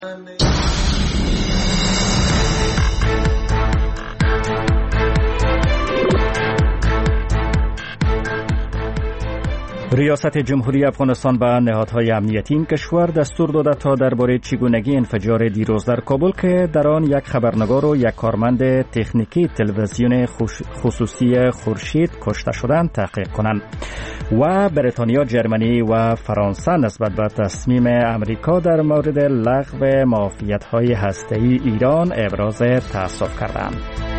ریاست جمهوری افغانستان به نهادهای امنیتی این کشور دستور داده تا درباره چگونگی انفجار دیروز در کابل که در آن یک خبرنگار و یک کارمند تکنیکی تلویزیون خصوصی خورشید کشته شدند تحقیق کنند و بریتانیا، جرمنی و فرانسه نسبت به تصمیم امریکا در مورد لغو معافیت‌های هسته‌ای ایران ابراز تأسف کردند.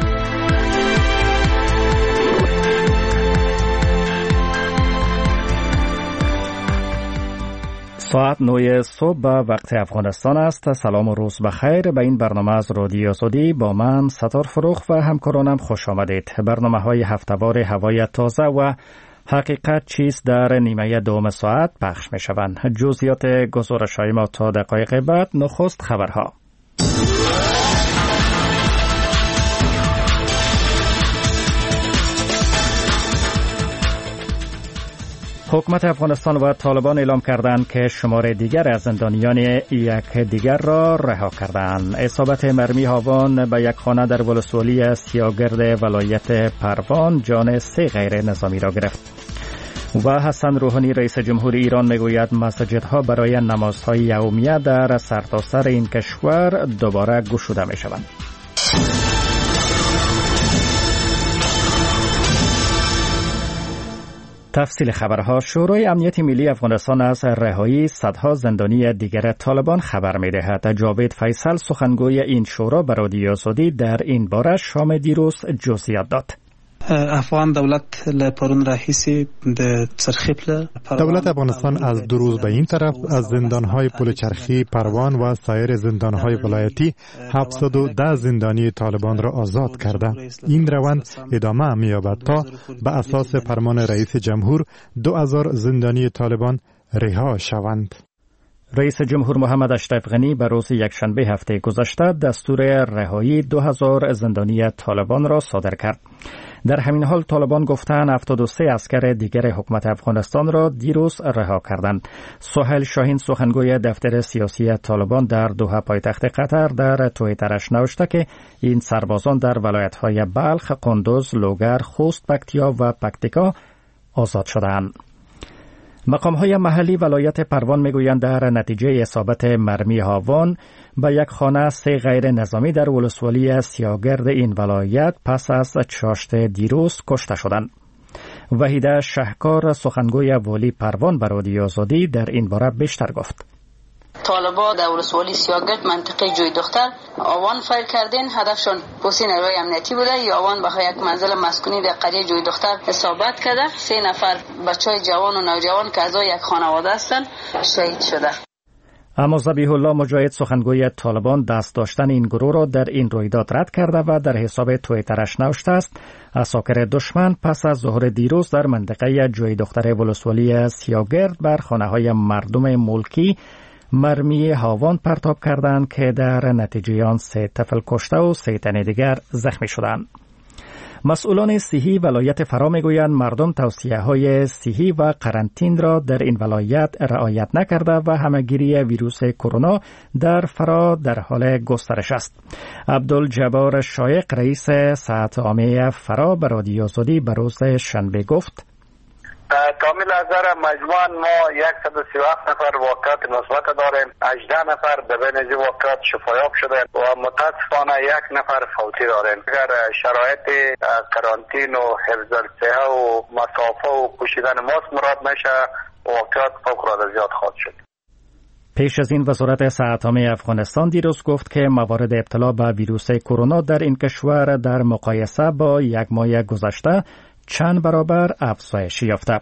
ساعت 9 صبح به وقت افغانستان است. سلام و روز بخیر. به این برنامه از رادیو آزادی با من ستار فروخ و همکارانم خوش آمدید. برنامه‌های هفته‌وار هوای تازه و حقیقت چیست در نیمه دوم ساعت پخش می‌شوند. جزئیات گزارش‌های ما تا دقایق بعد. نخست خبرها. حکومت افغانستان و طالبان اعلام کردند که شمار دیگر از زندانیان یکدیگر را رها کردند. اصابت مرمی هاوان به یک خانه در ولسوالی سیاگرد ولایت پروان جان 3 غیر نظامی را گرفت. و حسن روحانی رئیس جمهور ایران میگوید مساجدها برای نمازهای یومیه در سرتاسر این کشور دوباره گشوده میشوند. تفصیل خبرها. شورای امنیت ملی افغانستان از رهایی صدها زندانی دیگر طالبان خبر می‌دهد. جاوید فیصل سخنگوی این شورا به رادیو آزادی در این باره شام دیروز جزئیات داد. افغان دولت لپرون رئیسی د چرخیپل دولت افغانستان از دو روز به این طرف از زندانهای پلچرخی پروان و سایر زندانهای ولایتی 710 زندانی طالبان را آزاد کرده. این روند ادامه می‌یابد تا به اساس فرمان رئیس جمهور 2000 زندانی طالبان رها شوند. رئیس جمهور محمد اشرف غنی به روز یکشنبه هفته گذشته دستور رهایی 2000 زندانی طالبان را صادر کرد. در همین حال طالبان گفتند 73 عسکر دیگر حکومت افغانستان را دیروز رها کردند. سهیل شاهین سخنگوی دفتر سیاسی طالبان در دوحه پایتخت قطر در توییترش نوشته که این سربازان در ولایت‌های بلخ، قندوز، لوگر، خوست، پکتیا و پکتیکا آزاد شدند. مقام‌های محلی ولایت پروان میگویند در نتیجه اصابت مرمی هاوان به یک خانه 3 غیر نظامی در ولسوالی سیاگرد این ولایت پس از چاشت دیروز کشته شدند. وحیده شهکار سخنگوی والی پروان به رادیو آزادی در این باره بیشتر گفت. طالبا در ولسوالی سیاگرد منطقه جوی دختر آوان فایر کردین. هدفشان پوسین نیروی امنیتی بوده یا آوان به یک منزل مسکونی در قریه جوی دختر اصابت کرده. 3 نفر بچهای جوان و نوجوان که اعضای یک خانواده هستند شهید شده. اما ذبیح الله مجاهد سخنگوی طالبان دست داشتن این گروه را در این رویداد رد کرده و در حساب توییترش نوشته است عساکر دشمن پس از ظهر دیروز در منطقه جوی دختر ولسوالی سیاگرد بر خانه‌های مردم ملکی مرمی هاوان پرتاب کردند که در نتیجه آن 3 طفل کشته و 3 تن دیگر زخمی شدند. مسئولان صحی ولایت فرا میگویند مردم توصیه‌های صحی و قرنطین را در این ولایت رعایت نکرده و همه‌گیری ویروس کرونا در فرا در حال گسترش است. عبدالجبار شایق رئیس ساعت عامه فرا به رادیو آزادی به روز شنبه گفت: کامل نظر مجموعاً ما 137 نفر واقعات مثبت داریم، 18 نفر در بین این واقعات شفایاب شده و متاسفانه 1 نفر فوتی داریم. اگر شرایط قرنطین و حفظ الصحه و مسافه و پوشیدن ماسک مراد نشه واقعات فوق‌العاده زیاد خواهد شد. پیش از این وزارت صحت عامه افغانستان دیروز گفت که موارد ابتلا به ویروس کرونا در این کشور در مقایسه با یک ماه گذشته چند برابر افزایش یافته.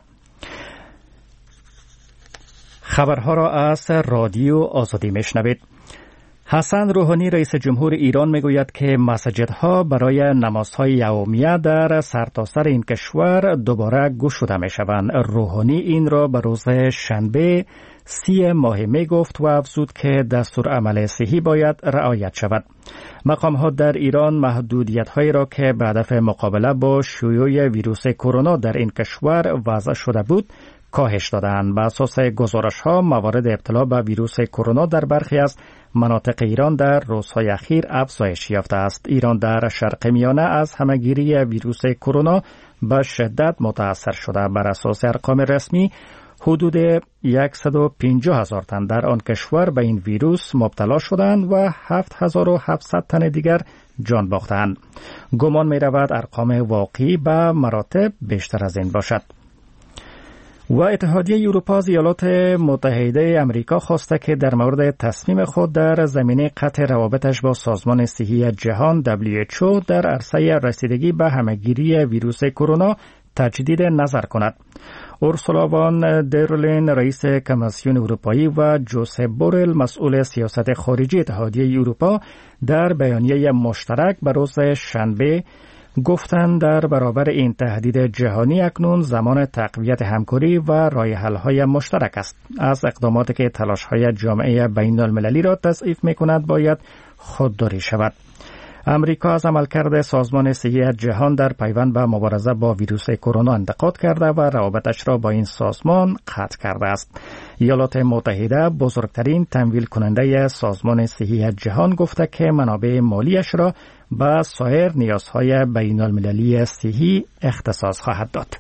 خبرها را از رادیو آزادی میشنوید. حسن روحانی رئیس جمهور ایران میگوید که مساجدها برای نمازهای یومیه در سرتاسر این کشور دوباره گشوده میشوند. روحانی این را به روز شنبه 30 ماه می گفت و افزود که دستور عمل صحی باید رعایت شود. مقام‌ها در ایران محدودیت‌هایی را که به هدف مقابله با شیوع ویروس کرونا در این کشور وضع شده بود کاهش دادند. بر اساس گزارش‌ها موارد ابتلا به ویروس کرونا در برخی از مناطق ایران در روزهای اخیر افزایش یافته است. ایران در شرق میانه از همهگیری ویروس کرونا به شدت متاثر شده. بر اساس ارقام رسمی حدود 150,000 تن در آن کشور به این ویروس مبتلا شدند و 7,700 تن دیگر جان باختند. گمان می رود ارقام واقعی به مراتب بیشتر از این باشد. و اتحادیه اروپا از ایالات متحده امریکا خواسته که در مورد تصمیم خود در زمینه قطع روابطش با سازمان صحی جهان WHO در عرصه رسیدگی به همهگیری ویروس کرونا تجدید نظر کند. اورسولا وان درلین رئیس کمیسیون اروپایی و جوزپ بورل مسئول سیاست خارجی اتحادیه اروپا در بیانیه مشترک به روز شنبه گفتند در برابر این تهدید جهانی اکنون زمان تقویت همکاری و راه حل‌های مشترک است. از اقداماتی که تلاش‌های جامعه بین‌المللی را تضعیف می‌کند باید خودداری شود. امریکا از عملکرد سازمان صحی جهان در پیوند به مبارزه با ویروس کرونا انتقاد کرده و روابطش را با این سازمان قطع کرده است. ایالات متحده بزرگترین تمویل کننده سازمان صحی جهان گفته که منابع مالیش را به سایر نیازهای بین المللی صحی اختصاص خواهد داد.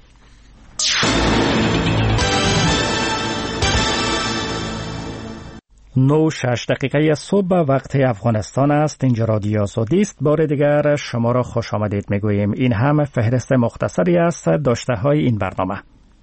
9:06 صبح وقت افغانستان است. اینجا رادیو آزادی است. بار دیگر شما را خوش آمدید میگوییم. این هم فهرست مختصری است داشته های این برنامه.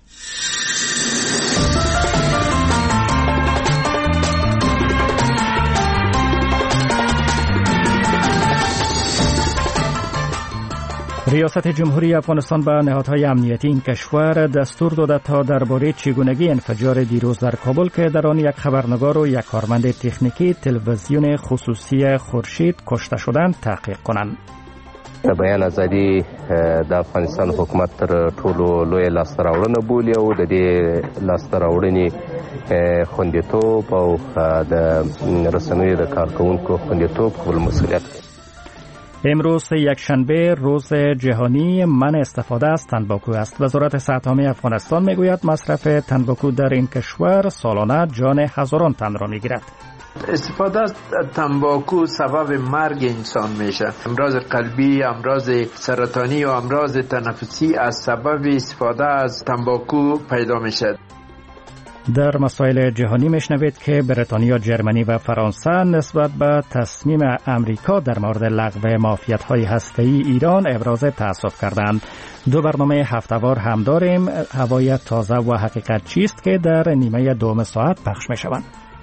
ریاست جمهوری افغانستان به نهادهای امنیتی این کشور دستور داده تا درباره چگونگی انفجار دیروز در کابل که در آن یک خبرنگار و یک کارمند تکنیکی تلویزیون خصوصی خورشید کشته شدند تحقیق کنند. د بیان ازادي د افغانستان حکومت تر ټولو لوی لاسته راوړنه بولي او د دې لاسته راوړنې خوندیتوب او د رسنیو د کارکوونکو خوندیتوب خپل مسئولیت دی. امروز یکشنبه روز جهانی منع استفاده از تنباکو است. وزارت صحت عامه افغانستان میگوید مصرف تنباکو در این کشور سالانه جان هزاران تن را میگیرد. استفاده از تنباکو سبب مرگ انسان میشه. امراض قلبی، امراض سرطانی و امراض تنفسی از سبب استفاده از تنباکو پیدا میشه. در مسائل جهانی میشنوید که بریتانیا، جرمنی و فرانسه نسبت به تصمیم امریکا در مورد لغو معافیت‌های هسته‌ای ایران ابراز تأسف کردند. دو برنامه هفته‌وار هم داریم. هوای تازه و حقیقت چیست که در نیمه دوم ساعت پخش میشوند.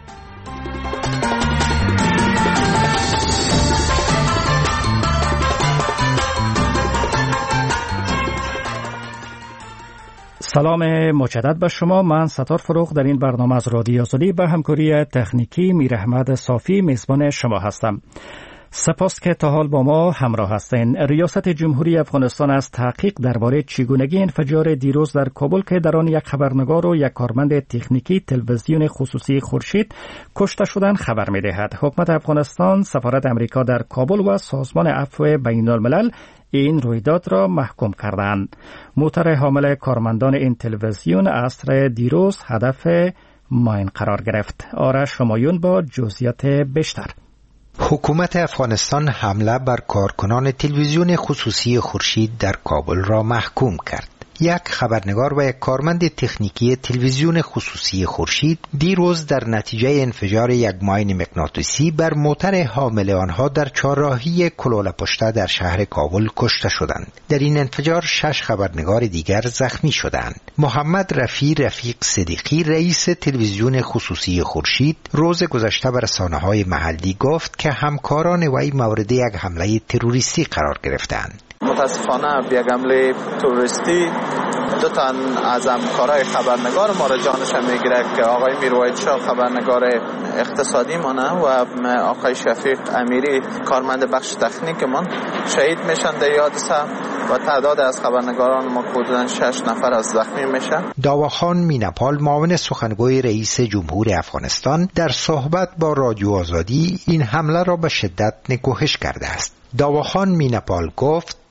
سلام مجدد به شما. من ستار فروغ در این برنامه از رادیو آزادی به همکاری تکنیکی میر احمد صافی میزبان شما هستم. سپاس که تا حال با ما همراه هستین. ریاست جمهوری افغانستان از تحقیق درباره چگونگی انفجار دیروز در کابل که در آن یک خبرنگار و یک کارمند تکنیکی تلویزیون خصوصی خورشید کشته شدند خبر می‌دهد. حکومت افغانستان، سفارت امریکا در کابل و سازمان عفو بین الملل این رویداد را محکوم کردند. موتر حامل کارمندان این تلویزیون عصر دیروز هدف ماین قرار گرفت. آرش همایون با جزئیات بیشتر. حکومت افغانستان حمله بر کارکنان تلویزیون خصوصی خورشید در کابل را محکوم کرد. یک خبرنگار و یک کارمند تکنیکی تلویزیون خصوصی خورشید دیروز در نتیجه انفجار یک ماین مغناطیسی بر موتر حامل آنها در چهارراهی کلاله پشته در شهر کابل کشته شدند. در این انفجار 6 خبرنگار دیگر زخمی شدند. محمد رفیق صدیقی رئیس تلویزیون خصوصی خورشید روز گذشته به رسانه‌های محلی گفت که همکاران وی مورد یک حمله تروریستی قرار گرفتند. متاسفانه یک حمله تروریستی دو تن از همکارای خبرنگار ما را جانش میگیره که آقای میروید شاه خبرنگار اقتصادی مانه و آقای شفیق امیری کارمند بخش تکنیک من شهید میشن در حادثه و تعداد از خبرنگاران ما حدوداً 6 نفر از زخمی میشن. داواخان میناپال معاون سخنگوی رئیس جمهور افغانستان در صحبت با رادیو آزادی این حمله را به شدت نکوهش کرده است. داواخان میناپال گفت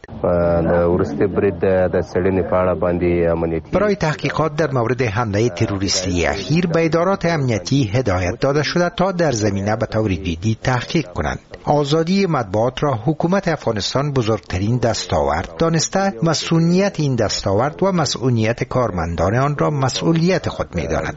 برای تحقیقات در مورد حمله تروریستی اخیر به ادارات امنیتی هدایت داده شده تا در زمینه به طور جدی تحقیق کنند. آزادی مطبوعات را حکومت افغانستان بزرگترین دستاورد دانسته، مسئولیت این دستاورد و مسئولیت کارمندان آن را مسئولیت خود می‌داند.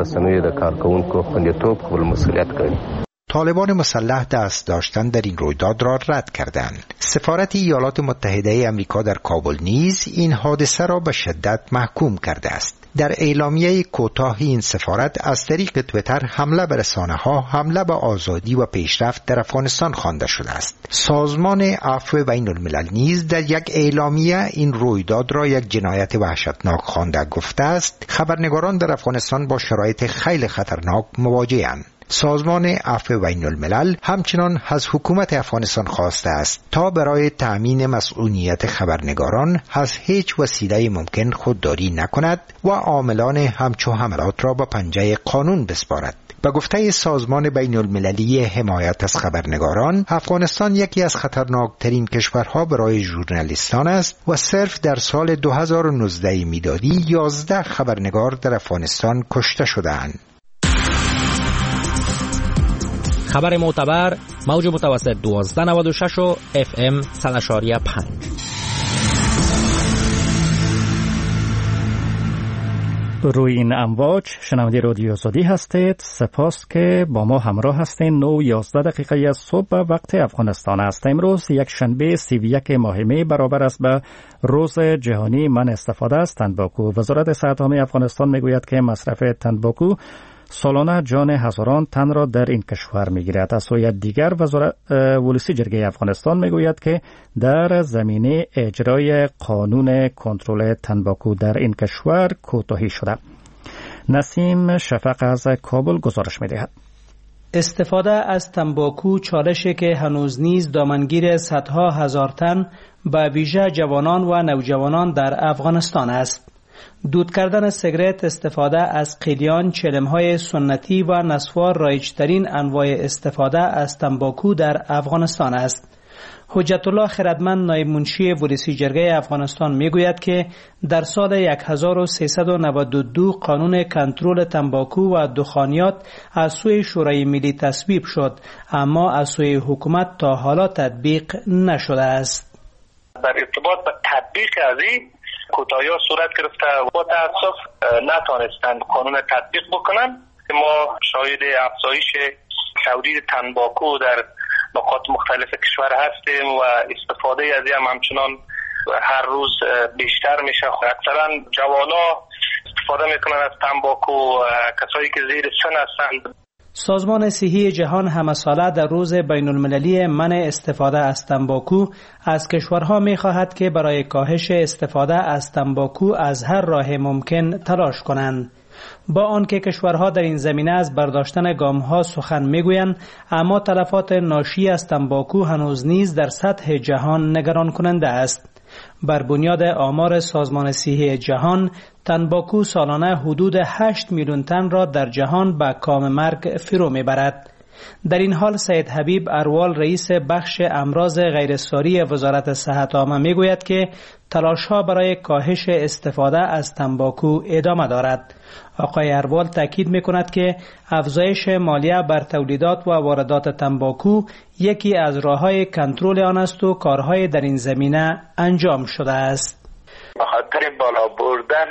طالبان مسلح دست داشتن در این رویداد را رد کردند. سفارت ایالات متحده آمریکا در کابل نیز این حادثه را به شدت محکوم کرده است. در اعلامیه کوتاه این سفارت از طریق تویتر حمله به رسانه‌ها حمله به آزادی و پیشرفت در افغانستان خوانده شده است. سازمان عفو بین الملل نیز در یک اعلامیه این رویداد را یک جنایت وحشتناک خوانده گفته است. خبرنگاران در افغانستان با شرایط خیلی خطرناک مواجه‌اند. سازمان عفو بین الملل همچنان از حکومت افغانستان خواسته است تا برای تأمین مسئولیت خبرنگاران از هیچ وسیله ممکن خودداری نکند و عاملان همچو حملات را به پنجه قانون بسپارد. به گفته سازمان بین المللی حمایت از خبرنگاران، افغانستان یکی از خطرناکترین کشورها برای ژورنالیستان است و صرف در سال 2019 میلادی 11 خبرنگار در افغانستان کشته شدند. خبر معتبر موج متوسط 1296 و FM 100.5. روی این امواج شنونده رادیو آزادی هستید. سپاس که با ما همراه هستید. 9:11 از صبح وقت افغانستان است. امروز یک شنبه 31 ماه می برابر است به روز جهانی من استفاده از تنباکو. وزارت صحت عامه افغانستان میگوید که مصرف تنباکو سالانه جان هزاران تن را در این کشور میگیرد. از سوی دیگر ولسی جرگه افغانستان میگوید که در زمینه اجرای قانون کنترل تنباکو در این کشور کوتاهی شده. نسیم شفق از کابل گزارش میدهد. استفاده از تنباکو چالشی که هنوز نیز دامنگیر صدها هزار تن به ویژه جوانان و نوجوانان در افغانستان است. دود کردن سیگرت، استفاده از قلیان، چلم‌های سنتی و نسوار رایج‌ترین انواع استفاده از تنباکو در افغانستان است. حجت الله خردمند نایب منشی ولسی جرگه افغانستان میگوید که در سال 1392 قانون کنترل تنباکو و دخانیات از سوی شورای ملی تصویب شد، اما از سوی حکومت تا حالا تطبیق نشده است. در ارتباط با تطبیق از این کوتاهی صورت گرفته و با تاسف نتانستند قانون تطبیق بکنن. ما شاهد افزایش تولید تنباکو در نقاط مختلف کشور هستیم و استفاده از این همچنان هر روز بیشتر میشه. اکثرا جوانا استفاده میکنن از تنباکو، کسایی که زیر سن هستند. سازمان صحی جهان همه ساله در روز بین المللی منع استفاده از تنباکو از کشورها می خواهد که برای کاهش استفاده از تنباکو از هر راه ممکن تلاش کنند. با آنکه کشورها در این زمینه از برداشتن گام‌ها سخن می‌گویند، اما تلفات ناشی از تنباکو هنوز نیز در سطح جهان نگران کننده است. بر بنیاد آمار سازمان صحی جهان، تنباکو سالانه حدود 8 میلیون تن را در جهان به کام مرگ فرو میبرد. در این حال سید حبیب اروال رئیس بخش امراض غیرساری وزارت صحت عامه میگوید که تلاش‌ها برای کاهش استفاده از تنباکو ادامه دارد. آقای اروال تاکید میکند که افزایش مالیه بر تولیدات و واردات تنباکو یکی از راه‌های کنترل آن است و کارهای در این زمینه انجام شده است. به خاطر بالا بردن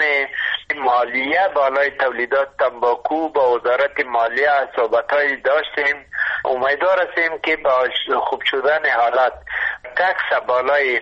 مالیه بالای تولیدات تنباکو با وزارت مالیه صحبت‌هایی داشتیم. امیدوار هستیم که با خوب شدن حالات تکس بالای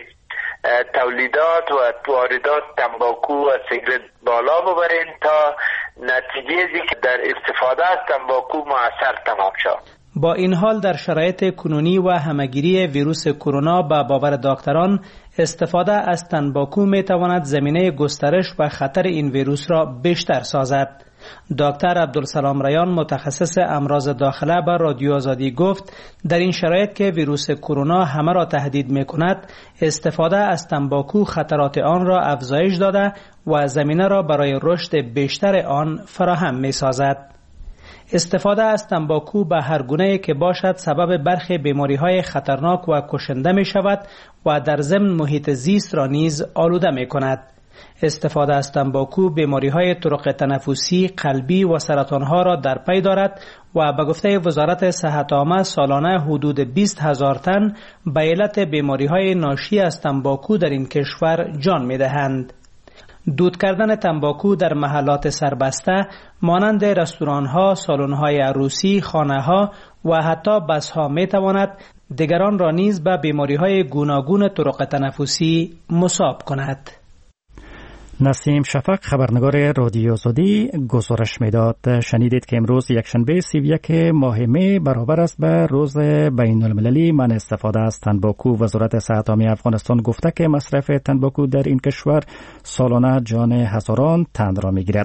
تولیدات و واردات تنباکو و سیگرت بالا ببریم تا نتیجه که در استفاده از تنباکو مؤثر تمام شد. با این حال در شرایط کنونی و همهگیری ویروس کرونا به باور دکتران استفاده از تنباکو می تواند زمینه گسترش و خطر این ویروس را بیشتر سازد. دکتر عبدالسلام ریان متخصص امراض داخله به رادیو آزادی گفت در این شرایط که ویروس کرونا همه را تهدید می کند، استفاده از تنباکو خطرات آن را افزایش داده و زمینه را برای رشد بیشتر آن فراهم می سازد. استفاده از تنباکو به هر گونه‌ای که باشد سبب برخی بیماری‌های خطرناک و کشنده می شود و در ضمن محیط زیست را نیز آلوده می کند. استفاده از تنباکو بیماری‌های طرق تنفسی، قلبی و سرطان‌ها را در پی دارد و به گفته وزارت صحت عامه سالانه حدود 20,000 تن به علت بیماری‌های ناشی از تنباکو در این کشور جان می‌دهند. دود کردن تنباکو در محلات سربسته مانند رستوران‌ها، سالن‌های عروسی، خانه‌ها و حتی بس‌ها می‌تواند دیگران را نیز به بیماری‌های گوناگون طرق تنفسی مصاب کند. نسیم شفق خبرنگار رادیو آزادی گزارش میداد. شنیدید که امروز یکشنبه 31 ماه می برابر است به روز بین المللی من استفاده از تنباکو. وزارت صحت عامه افغانستان گفته که مصرف تنباکو در این کشور سالانه جان هزاران تن را میگیرد.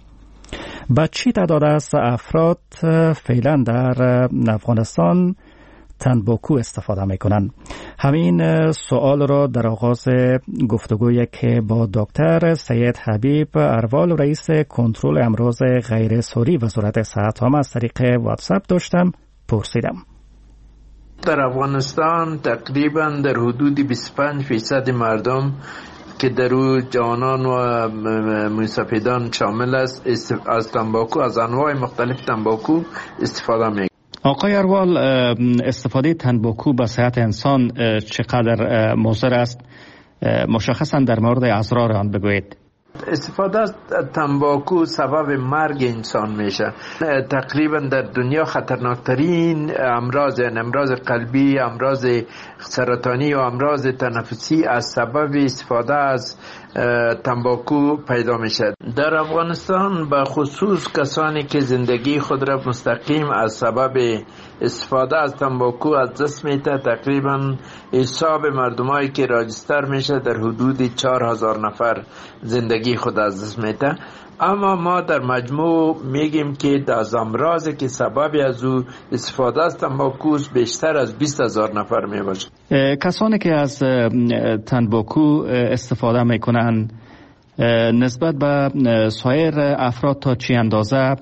با چی تعداد از افراد فعلا در افغانستان تنباکو استفاده میکنند؟ همین سوال را در آغاز گفتگویی که با دکتر سید حبیب اروال رئیس کنترل امراض غیر ساری وزارت صحت عامه از طریق واتساپ داشتم پرسیدم. در افغانستان تقریبا در حدود 25% مردم که در او جوانان و موسیقیدان شامل است از تنباکو، از انواع مختلف تنباکو استفاده میکنند. آقای اروال، استفاده تنباکو به صحت انسان چقدر مضر است؟ مشخصا در مورد اضرار آن بگویید. استفاده از تنباکو سبب مرگ انسان میشه. تقریبا در دنیا خطرناکترین امراض، یعنی امراض قلبی، امراض سرطانی و امراض تنفسی از سبب استفاده از تنباکو پیدا میشه. در افغانستان به خصوص کسانی که زندگی خود را مستقیم از سبب استفاده از تنباکو از دست میده، تقریبا حساب مردمایی که راجستر میشه در حدود 4,000 نفر زندگی خود از دست میده. اما ما در مجموع میگیم که از امراضی که سبب از او استفاده از تنباکو بیشتر از 20,000 نفر میباشه. کسانی که از تنباکو استفاده میکنند نسبت به سایر افراد تا چی اندازه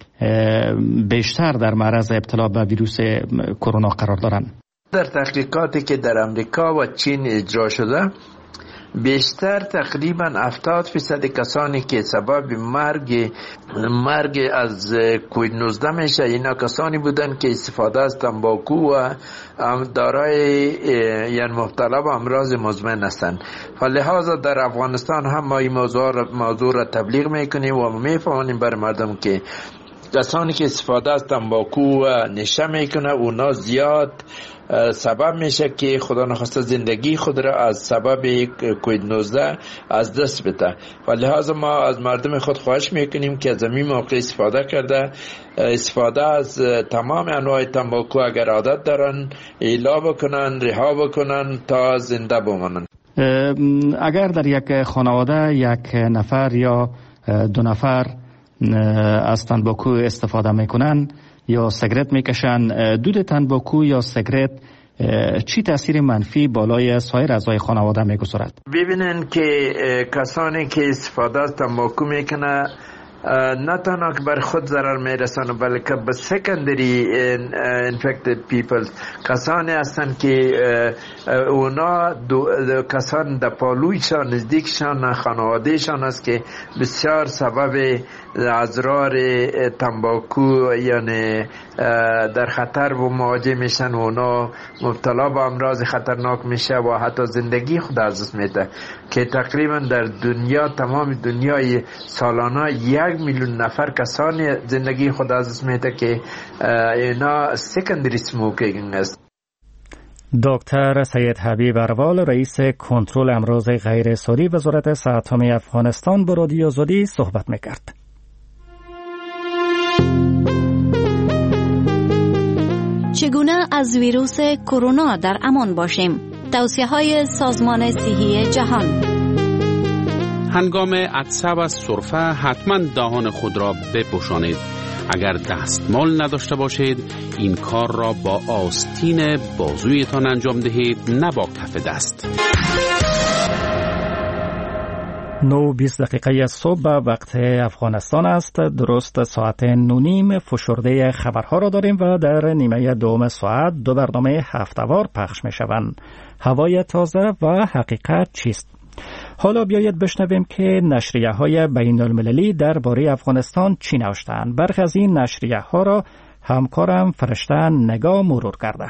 بیشتر در معرض ابتلا به ویروس کرونا قرار دارند؟ در تحقیقاتی که در امریکا و چین اجرا شده، بیشتر تقریبا 70% کسانی که سبب مرگ از کووید 19 میشه، اینا کسانی بودن که استفاده از تنباکو و دارای یعنی مبتلا به امراض مزمن هستند. فلهذا در افغانستان هم ما این موضوع را تبلیغ میکنیم و میفهمونیم بر مردم که کسانی که استفاده از تنباکو و نشه میکنه اونا زیاد سبب میشه که خدا نخواسته زندگی خود را از سبب کووید 19 از دست بده. ولهذا ما از مردم خود خواهش میکنیم که از این موقع استفاده کرده، استفاده از تمام انواع تنباکو اگر عادت دارن ایلا بکنن، رها بکنن تا زنده بمانن. اگر در یک خانواده یک نفر یا دو نفر از تنباکو استفاده میکنن یا سیگرت میکشن، دود تنباکو یا سیگرت چی تاثیر منفی بالای سایر اعضای خانواده میگذارد؟ ببینن که کسانی که استفاده از تنباکو میکنه نه تنها که بر خود ضرر میرسانه بلکه به سکندری infected people کسانی هستند که اونا کسان در پالویشان نزدیکشان خانوادهشان است که بسیار سبب اضرار تنباکو یعنی در خطر و مواجه میشن، اونا مبتلا به امراض خطرناک میشه و حتی زندگی خود از دست میده که تقریبا در دنیا تمام دنیای سالانه 1,000,000 نفر کسانی زندگی خود از دست میده که اینا سکندری سموکینگ است. دکتر سید حبیب اروال رئیس کنترل امراض غیر ساری وزارت صحت عامه افغانستان با رادیو آزادی صحبت میکرد. چگونه از ویروس کرونا در امان باشیم؟ توصیه‌های سازمان صحی جهان. هنگام عطسه و سرفه حتما دهان خود را بپوشانید. اگر دستمال نداشته باشید این کار را با آستین بازویتان انجام دهید، نه با کف دست. 9:20 صبح به وقت افغانستان است. درست ساعت 9:30 فشرده خبرها را داریم و در نیمه دوم ساعت 2 برنامه هفته‌وار پخش می شوند. هوای تازه و حقیقت چیست؟ حالا بیایید بشنویم که نشریه های بین المللی درباره افغانستان چی نوشتند. برخی از این نشریه ها را همکارم فرشته نگاه مرور کرده.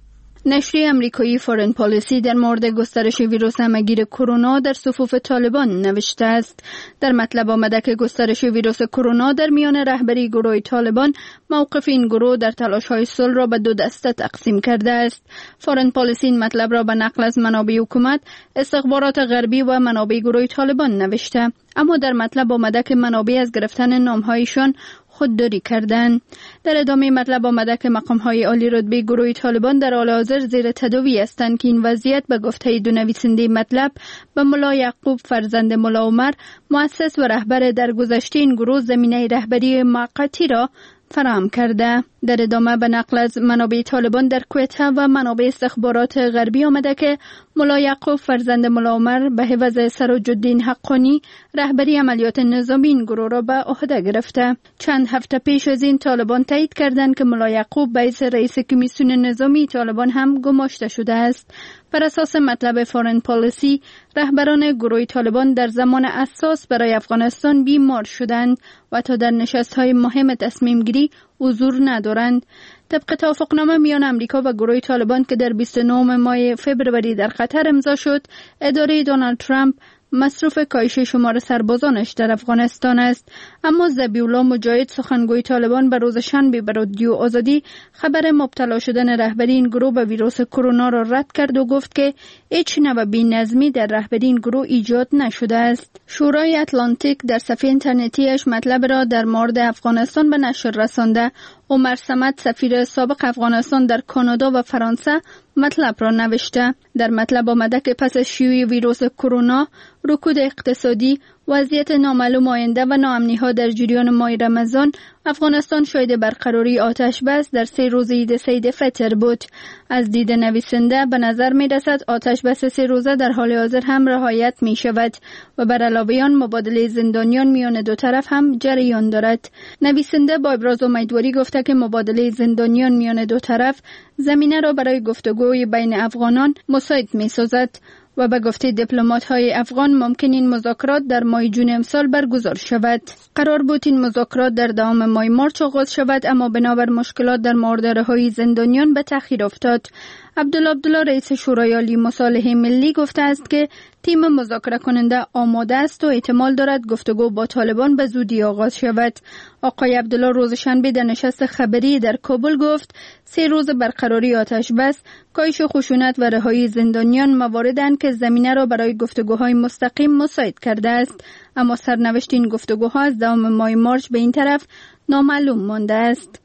نشریه امریکایی فورن پالیسی در مورد گسترش ویروس همه‌گیر کرونا در صفوف طالبان نوشته است. در مطلب آمده که گسترش ویروس کرونا در میان رهبری گروه طالبان موقف این گروه در تلاش‌های صلح را به 2 دسته تقسیم کرده است. فورن پالیسی این مطلب را به نقل از منابع حکومت، استخبارات غربی و منابع گروه طالبان نوشته، اما در مطلب آمده که منابع از گرفتن نام‌هایشان خودداری کردند. در ادامه مطلب آمده که مقام‌های عالی رتبه گروه طالبان در حال حاضر زیر تداوی هستند که این وضعیت به گفته 2 نویسنده مطلب به ملا یعقوب فرزند ملا عمر، مؤسس و رهبر در گذشته این گروه، زمینه رهبری موقتی را فراهم کرده. در ادامه به نقل از منابع طالبان در کویت و منابع استخبارات غربی آمده که ملا یعقوب فرزند ملا عمر به عوض سراج الدین حقانی رهبری عملیات نظامی این گروه را به عهده گرفته. چند هفته پیش از این طالبان تایید کردند که ملا یعقوب به حیث رئیس کمیسیون نظامی طالبان هم گماشته شده است. بر اساس مطلب فورن پالیسی، رهبران گروه طالبان در زمان حساس برای افغانستان بیمار شدند و تا در نشست‌های مهم تصمیم گیری حضور ندارند. طبق توافقنامه میان امریکا و گروه طالبان که در 29 ماه فوریه در قطر امضا شد، اداره دونالد ترامپ مصروف کاهش شمار سربازانش در افغانستان است. اما ذبیح‌الله مجاهد، سخنگوی طالبان، به روز شنبه به رادیو آزادی خبر مبتلا شدن رهبری این گروه به ویروس کرونا را رد کرد و گفت که هیچ نوع بی‌نظمی در رهبری این گروه ایجاد نشده است. شورای اتلانتیک در صفحه اینترنتیش مطلب را در مورد افغانستان به نشر رسانده. عمر صمد، سفیر سابق افغانستان در کانادا و فرانسه، مطلب را نوشته. در مطلب آمده که پس از شیوع ویروس کرونا، رکود اقتصادی، وضعیت نامعلوم آینده و ناامنی‌ها در جریان ماه رمضان، افغانستان شاهد برقراری آتش بس در 3 روز عید سید فطر بود. از دید نویسنده به نظر می‌رسد آتش بس 3 روزه در حال حاضر هم رعایت می‌شود و بر علاوه آن مبادله زندانیان میان 2 طرف هم جریان دارد. نویسنده با ابراز امیدواری گفته که مبادله زندانیان میان 2 طرف زمینه را برای گفتگوی بین افغانان مساعد می‌سازد و به گفته دیپلمات‌های افغان ممکن این مذاکرات در ماه جون امسال برگزار شود. قرار بود این مذاکرات در دوام ماه مارچ آغاز شود، اما بنابر مشکلات در مورد رهایی زندانیان به تأخیر افتاد. عبدالله رئیس شورای عالی مصالحه ملی گفته است که تیم مذاکره کننده آماده است و احتمال دارد گفتگو با طالبان به زودی آغاز شود. آقای عبدالله روز شنبه در نشست خبری در کابل گفت 3 روز برقراری آتش بس، کاهش خشونت و رهایی زندانیان مواردند که زمینه را برای گفتگوهای مستقیم مساعد کرده است، اما سرنوشت این گفتگوها از دوام ماه مارچ به این طرف نامعلوم مانده است.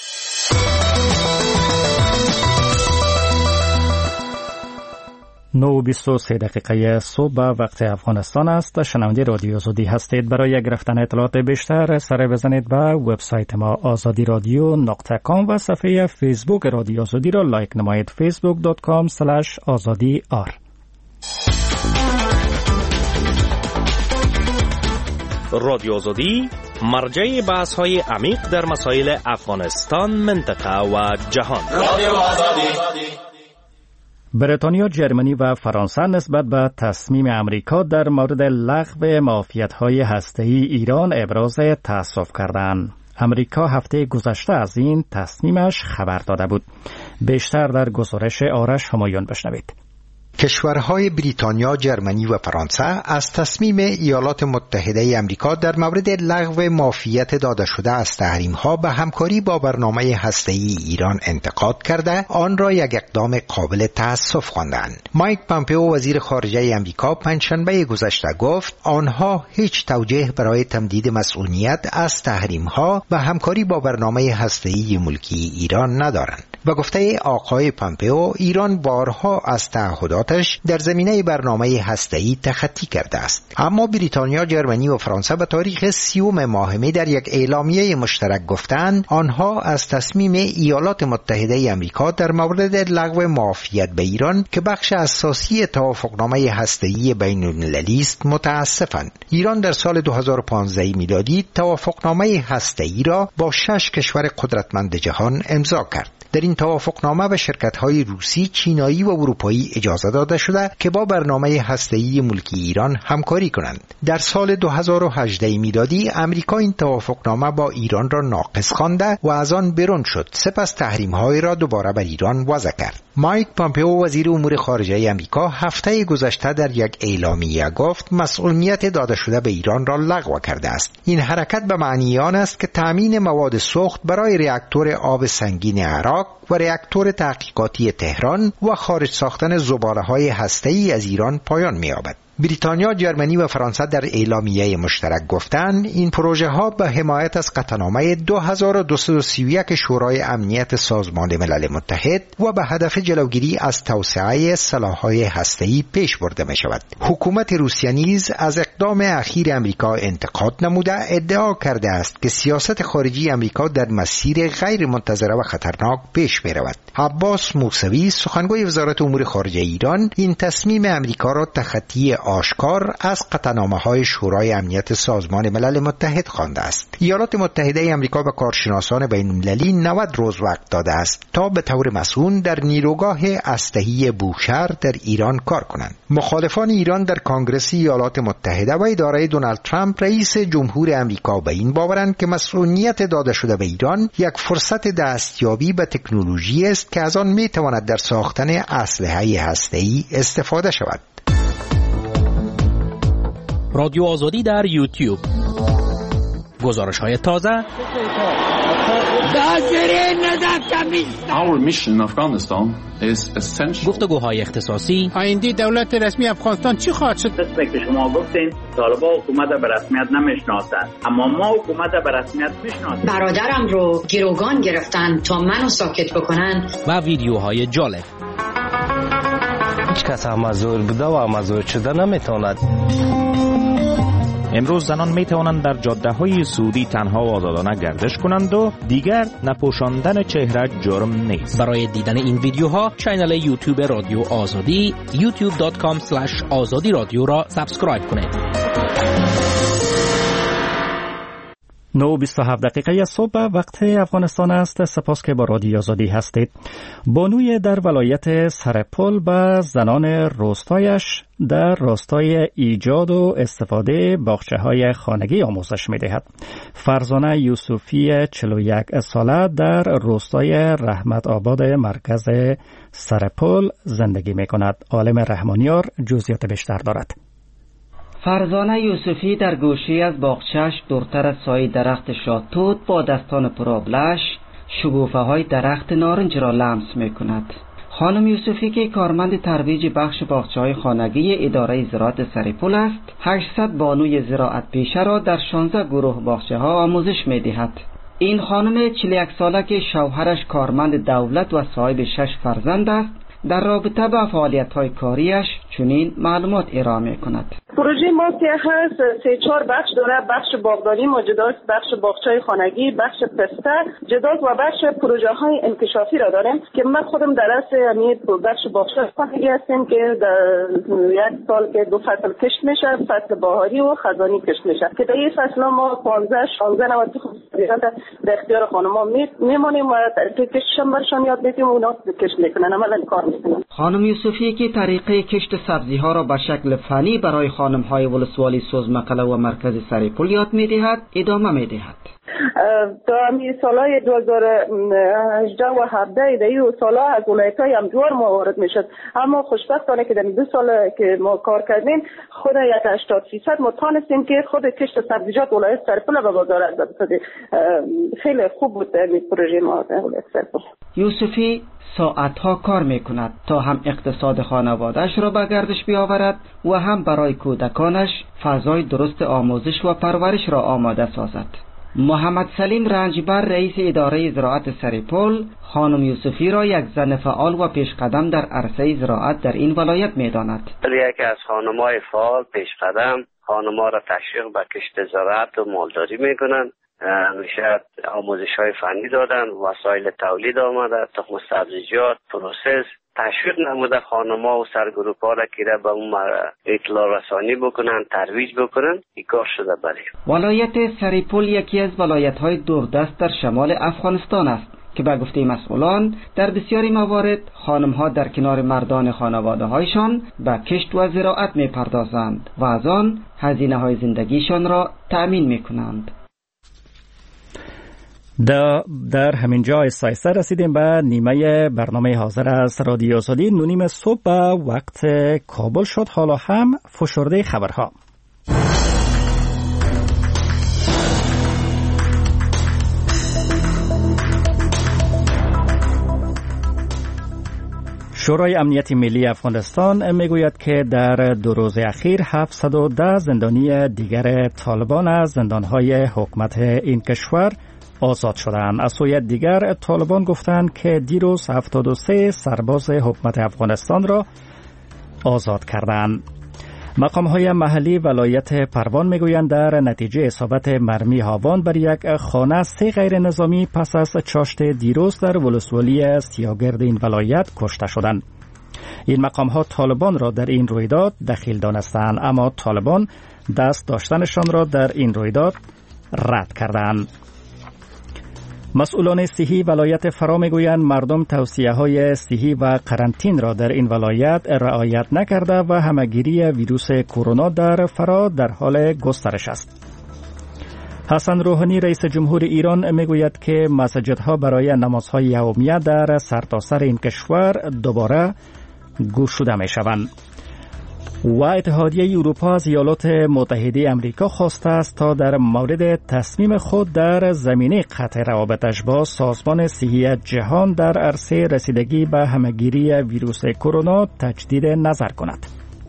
9:23 صبح وقت افغانستان است. شنونده رادیو آزادی هستید. برای گرفتن اطلاعات بیشتر سر بزنید به وبسایت ما azadiradyo.com و صفحه فیسبوک رادیو آزادی را لایک نمایید. facebook.com/azadiar. رادیو آزادی مرجع بحث های عمیق در مسائل افغانستان، منطقه و جهان. رادیو آزادی. بریتانیا، جرمنی و فرانسه نسبت به تصمیم امریکا در مورد لغو معافیت‌های هسته‌ای ایران ابراز تأسف کردند. امریکا هفته گذشته از این تصمیمش خبر داده بود. بیشتر در گزارش آرش همایون بشنوید. کشورهای بریتانیا، جرمنی و فرانسه از تصمیم ایالات متحده آمریکا در مورد لغو معافیت داده شده از تحریم‌ها به همکاری با برنامه هسته‌ای ایران انتقاد کرده آن را یک اقدام قابل تأسف خواندند. مایک پامپئو، وزیر خارجه آمریکا، پنجشنبه گذشته گفت آنها هیچ توجیه برای تمدید مسئولیت از تحریم‌ها و همکاری با برنامه هسته‌ای ملکی ایران ندارند. و گفته آقای پامپئو ایران بارها از تعهداتش در زمینه برنامه هسته‌ای تخطی کرده است. اما بریتانیا، جرمنی و فرانسه به تاریخ 30 ماه می در یک اعلامیه مشترک گفتند آنها از تصمیم ایالات متحده آمریکا در مورد لغو معافیت به ایران که بخش اساسی توافقنامه هسته‌ای بین‌المللی است متاسفند. ایران در سال 2015 میلادی توافقنامه هسته‌ای را با 6 کشور قدرتمند جهان امضا کرد. در این توافقنامه به شرکت‌های روسی، چینایی و اروپایی اجازه داده شده که با برنامه هسته‌ای ملکی ایران همکاری کنند. در سال 2018 میلادی امریکا این توافقنامه با ایران را ناقص خوانده و از آن بیرون شد. سپس تحریم‌های را دوباره بر ایران وضع کرد. مایک پامپئو وزیر امور خارجه آمریکا هفته گذشته در یک اعلامیه گفت مسئولیت داده شده به ایران را لغو کرده است. این حرکت به معنی آن است که تامین مواد سوخت برای راکتور آب سنگین عراق و راکتور تحقیقاتی تهران و خارج ساختن زباله‌های هسته‌ای از ایران پایان می‌یابد. بریتانیا، جرمنی و فرانسه در اعلامیه مشترک گفتند این پروژه ها به حمایت از قطعنامه 2231 شورای امنیت سازمان ملل متحد و به هدف جلوگیری از توسعه سلاح‌های هسته‌ای پیش برده می شود. حکومت روسیه نیز از اقدام اخیر امریکا انتقاد نموده ادعا کرده است که سیاست خارجی امریکا در مسیر غیر منتظره و خطرناک پیش می رود. عباس موسوی، سخنگوی وزارت امور خارجه ایران، این تصمیم امریکا را تخطی آشکار از قطعنامه‌های شورای امنیت سازمان ملل متحد خوانده است. ایالات متحده آمریکا به کارشناسان بین‌المللی 90 روز وقت داده است تا به طور مسئول در نیروگاه اسلحه‌ای بوشهر در ایران کار کنند. مخالفان ایران در کنگره ایالات متحده و اداره دونالد ترامپ رئیس جمهور آمریکا به این باورند که مسئولیت داده شده به ایران یک فرصت دستیابی به تکنولوژی است که از آن می‌تواند در ساختن اسلحه هسته‌ای استفاده شود. رادیو آزادی در یوتیوب. گزارش‌های تازه. گفتگوهای اختصاصی. آینده دولت رسمی افغانستان چی خواهد شد؟ که شما گفتین طالبان حکومت به رسمیت نمیشناسند، اما ما حکومت به رسمیت میشناسیم. برادرم رو گروگان گرفتن تا منو ساکت بکنن. و ویدیوهای جالب. هیچ کس مزور بوده و مزور شده نمیتواند. امروز زنان می توانند در جاده‌های سعودی تنها و آزادانه گردش کنند و دیگر نپوشاندن چهره جرم نیست. برای دیدن این ویدیوها کانال یوتیوب رادیو آزادی youtube.com/azadi رادیو را سابسکرایب کنید. 9:27 صبح وقت افغانستان است. سپاس که با رادیو آزادی هستید. بانوی در ولایت سرپل به زنان روستایش در راستای ایجاد و استفاده باغچه‌های خانگی آموزش می‌دهد. فرزانه یوسفی 41 ساله در روستای رحمت آباد مرکز سرپل زندگی می‌کند. عالم رحمانیار جزئیات بیشتر دارد. فرزانه یوسفی در گوشه‌ای از باغچه‌اش دورتر از سایه درخت شاهتوت با دستان پرآبله‌اش شکوفه‌های درخت نارنج را لمس می‌کند. خانم یوسفی که کارمند ترویج بخش باغچه‌های خانگی اداره زراعت سرپل است، 800 بانوی زراعت پیشه را در 16 گروه باغچه‌ها آموزش می‌دهد. این خانم 41 ساله که شوهرش کارمند دولت و صاحب 6 فرزند است، در رابطه با فعالیت‌های کاریش چنین معلومات ارائه می‌کند. پروژه ما که هست 3-4 بخش داره. بخش باغداری موجودات، بخش باغچه‌های خانگی، بخش پسته جداست و بخش پروژه‌های انکشافی را داریم که من خودم در اصل یعنی بخش باغچه خانگی هستیم که در یک سال که 2 فصل کشت میشه، فصل بهاری و خزانی کشت میشه که در این فصل ما 15-16 نوبت در اختیار خانم‌ها میمونیم و کشتش برشان یاد میدیم و اونا کشت میکنن، عملاً کار میکنن. خانم یوسفی که طریقه کشت سبزی‌ها را به شکل فنی برای خانم‌های ولسوالی سوزمقله و مرکز سرپل یاد می‌دهد، ادامه می‌دهد. تا می سالهای 2018 و 17 دیگه سالا از ولایت‌های همجوار ما وارد میشد، اما خوشبختانه که در 2 سال که ما کار کردیم خود 80% ما تانستیم که خود کشت سبزیجات ولایت سرپل به بازار رسید. خیلی خوب بود این پروژه ما در ولایت سرپل. یوسفی ساعتها کار میکند تا هم اقتصاد خانواده‌اش را به گردش بیاورد و هم برای کودکانش فضای درست آموزش و پرورش را آماده سازد. محمد سلیم رنجبر رئیس اداره زراعت سریپول خانم یوسفی را یک زن فعال و پیشقدم در عرصه زراعت در این ولایت می‌داند. یکی از خانم‌های فعال پیشقدم خانم‌ها را تشویق به کشت زراعت و مالداری می‌کنند. همیشه آموزش‌های فنی دادن، وسایل تولید آمده، تخم سبزیجات، پروسس تشویق نموده خانم‌ها و سرگروه‌ها را که به اون اطلاع رسانی بکنن، ترویج بکنن. این کار شده برای ولایت سریپول یکی از ولایت‌های دوردست در شمال افغانستان است که به گفته مسئولان در بسیاری موارد خانم‌ها در کنار مردان خانواده‌هایشان به کشت و زراعت می‌پردازند و از آن هزینه‌های زندگیشان را تأمین می‌کنند. در همین جا سایسته رسیدیم به نیمه برنامه حاضر از رادیو آزادی. 9:30 صبح به وقت کابل شد. حالا هم فشرده خبرها. شورای امنیت ملی افغانستان میگوید که در 2 روز اخیر 710 زندانی دیگر طالبان از زندانهای حکومت این کشور آزاد شدند. از سوی دیگر طالبان گفتند که دیروز 73 سرباز حکومت افغانستان را آزاد کردند. مقام‌های محلی ولایت پروان میگویند در نتیجه اصابت مرمی هاوان بر یک خانه 3 غیر نظامی پس از چاشت دیروز در ولسوالی سیاگرد این ولایت کشته شدند. این مقام‌ها طالبان را در این رویداد دخیل دانستند، اما طالبان دست داشتنشان را در این رویداد رد کردند. مسئولان صحی ولایت فرا میگویند مردم توصیه‌های صحی و قرنطین را در این ولایت رعایت نکرده و همه‌گیری ویروس کرونا در فرا در حال گسترش است. حسن روحانی رئیس جمهور ایران میگوید که مساجدها برای نمازهای یومیه در سرتاسر این کشور دوباره گشوده میشوند. و اتحادیه اروپا از ایالات متحده آمریکا خواسته است تا در مورد تصمیم خود در زمینه قطع روابطش با سازمان صحی جهان در عرصه رسیدگی به همه‌گیری ویروس کرونا تجدید نظر کند.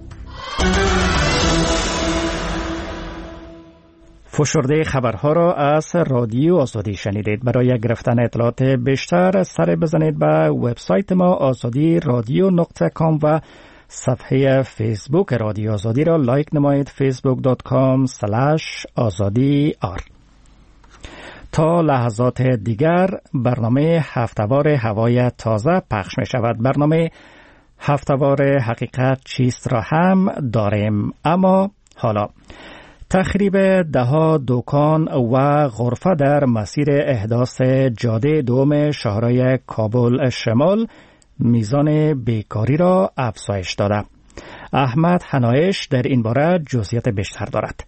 فشرده خبرها را از رادیو آزادی شنیدید. برای گرفتن اطلاعات بیشتر سر بزنید به وبسایت ما azadi.radio.com و صفحه فیسبوک رادیو آزادی را لایک نمایید. facebook.com/azadi.r. تا لحظات دیگر برنامه هفته‌وار هوای تازه پخش می شود. برنامه هفته‌وار حقیقت چیست را هم داریم، اما حالا تخریب 10 دکان و غرفه در مسیر احداث جاده دوم شاهرای کابل شمال میزان بیکاری را افزایش داده. احمد حنایش در این باره جزئیات بیشتر دارد.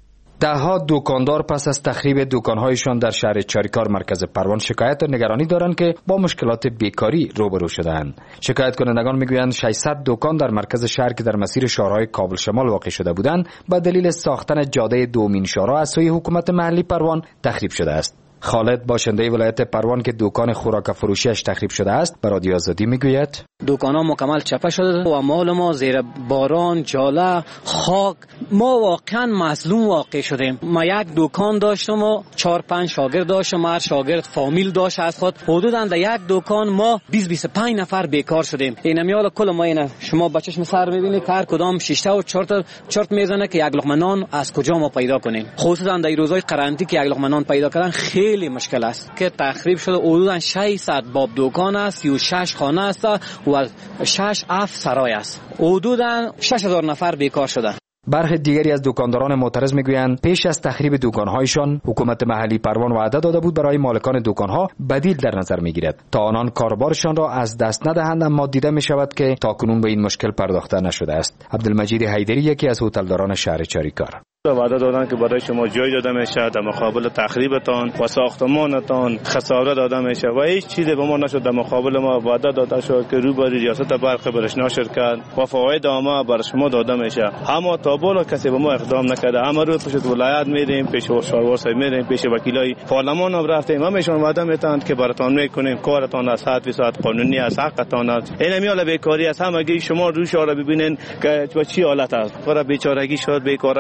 10 دکاندار پس از تخریب دکانهایشان در شهر چاریکار مرکز پروان شکایت و نگرانی دارند که با مشکلات بیکاری روبرو شده‌اند. شکایت کنندگان میگویند 600 دکان در مرکز شهر که در مسیر شاهرای کابل شمال واقع شده بودند به دلیل ساختن جاده دومین شاهرا از سوی حکومت محلی پروان تخریب شده است. خالد باشنده ولایت پروان که دکان خوراک فروشیش تخریب شده است به رادیو آزادی میگوید دکان‌ها مکمل چپه شده و مال ما زیر باران، جاله، خاک، ما واقعا مظلوم واقع شدیم. ما یک دکان داشتم و 4-5 شاگرد داشتم، هر شاگرد فامیل داشت از خود. حدوداً در یک دکان ما 20-25 نفر بیکار شدیم. این میال کل ما اینا شما بچه‌ش سر می‌بینید که هر کدام 6 تا و 4 تا چرت میزنه که یک لقمه نان از کجا ما پیدا کنیم. خصوصاً در روزهای قرنطینه که یک لقمه نان پیدا کردن خیلی مشکل است. که تخریب شده حدوداً 600 باب دکان است، 36 خانه است و 6-7 سرای است. حدوداً 6000 نفر بیکار شدند. برخی دیگری از دکانداران معترض میگویند پیش از تخریب دکانهایشان حکومت محلی پروان وعده داده بود برای مالکان دکانها بدیل در نظر میگیرد تا آنان کاربارشان را از دست ندهند، اما دیده می شود که تاکنون به این مشکل پرداخته نشده است. عبدالمجید حیدری یکی از هتلداران شهر چاریکار وعده دادن که برای شما جای داده میشه در مقابل تخریبتان و ساختمانتان خسارت داده میشه و هیچ چیزی به ما نشد. در مقابل ما وعده داده شد که روبروی ریاست برق برشنا شرکت و فواید ما بر شما داده میشه، اما تا بالا کسی به ما اقدام نکرده. اما روز پشت ولایت میریم، پیش شاروار صاحب میریم، پیش وکیلای پارلمان هم رفتیم، همشون وعده میتند که براتون میکنیم، کارتان از حد وسعت قانونی است، حقتان است. این میال بیکاری است. همگی شما روش را ببینین که چه حالت است. برای بیچارگی شد، بیکاره شده.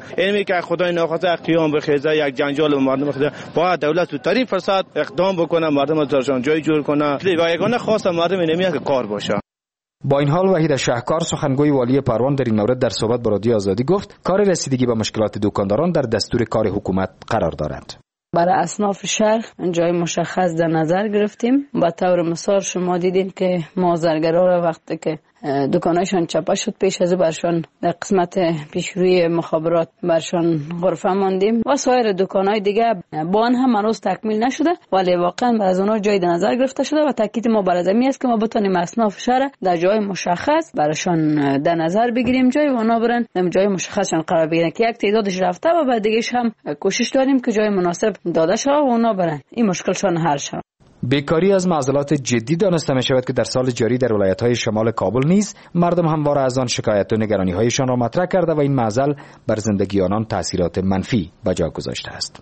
اینمی که خدای ناخواسته قیام بخیزه یک جنجال به مردم بخیزه، باید دولت تو طریق فرصت اقدام بکنه، مردم درشان جای جور کنه و یگانه خواست مردم اینمیه که کار باشه. با این حال وحید شهکار سخنگوی والی پروان در این مورد در صحبت با رادیو آزادی گفت کار رسیدگی به مشکلات دکانداران در دستور کار حکومت قرار دارند. برای اصناف شهر جای مشخص در نظر گرفتیم. با طور مثال شما دیدین که مازرگرا را وقتی که دکانایشان چپه شد پیش از برشان در قسمت پیشروی مخابرات برشان غرفه ماندیم و سایر دکانای دیگه با آن هم هنوز تکمیل نشده، ولی واقعا از اونها جای در نظر گرفته شده و تاکید ما بر زمین است که ما بتونیم اصناف شهر در جای مشخص برشان در نظر بگیریم، جای اونا برن در جای مشخصشان قرار بگیرن که یک تعدادش رفته و بعد دیگه‌اش هم کوشش داریم که جای مناسب داده شود و اونا برن این مشکلشان حل شود. بیکاری از معضلات جدی دانسته می شود که در سال جاری در ولایت‌های شمال کابل نیز مردم همواره از آن شکایت و نگرانی‌هایشان را مطرح کرده و این معضل بر زندگی آنان تأثیرات منفی به جا گذاشته است.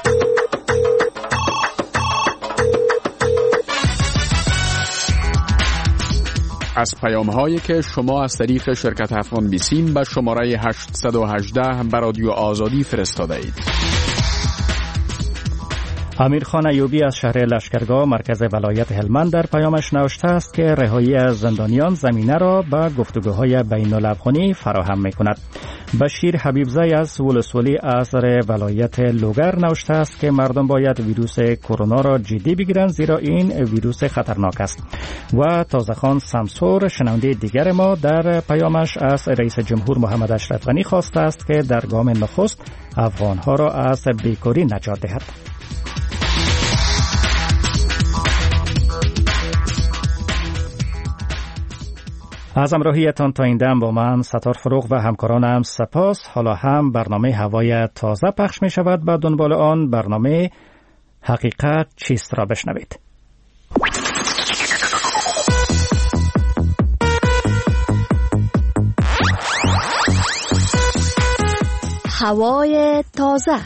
از پیام‌هایی که شما از طریق شرکت افغان بیسیم به شماره 818 به رادیو آزادی فرستاده اید. امیرخان ایوبی از شهر لشکرگاه مرکز ولایت هلمند در پیامش نوشته است که رهایی از زندانیان زمینه را به گفتگوهای بین الافغانی فراهم می‌کند. بشیر حبیبزی از ولسوالی اثر ولایت لوگر نوشته است که مردم باید ویروس کرونا را جدی بگیرند زیرا این ویروس خطرناک است. و تازه‌خان سمسور شنونده دیگر ما در پیامش از رئیس جمهور محمد اشرف غنی خواسته است که در گام نخست افغان‌ها را از بیکاری نجات دهد. از همراهیتان تا این دم با من ستار فروغ و همکارانم سپاس. حالا هم برنامه هوای تازه پخش می شود، به دنبال آن برنامه حقیقت چیست را بشنوید. هوای تازه.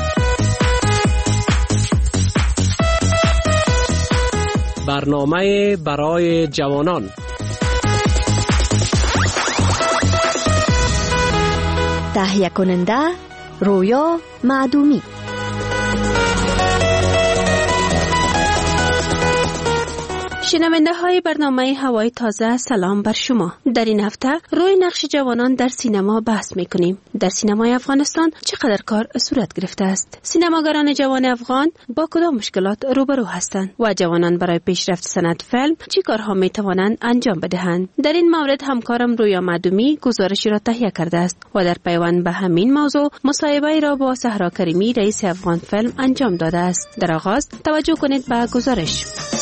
برنامه برای جوانان. تهیه کننده رویا معدومی. شنونده های برنامه هوای تازه، سلام بر شما. در این هفته روی نقش جوانان در سینما بحث میکنیم. در سینمای افغانستان چقدر کار صورت گرفته است؟ سینماگران جوان افغان با کدام مشکلات روبرو هستند و جوانان برای پیشرفت صنعت فیلم چه کارها میتوانند انجام بدهند؟ در این مورد همکارم رویا معدومی گزارشی را تهیه کرده است و در پیوند به همین موضوع مصاحبه را با صحرا کریمی رئیس افغان فیلم انجام داده است. در آغاز توجه کنید به گزارش.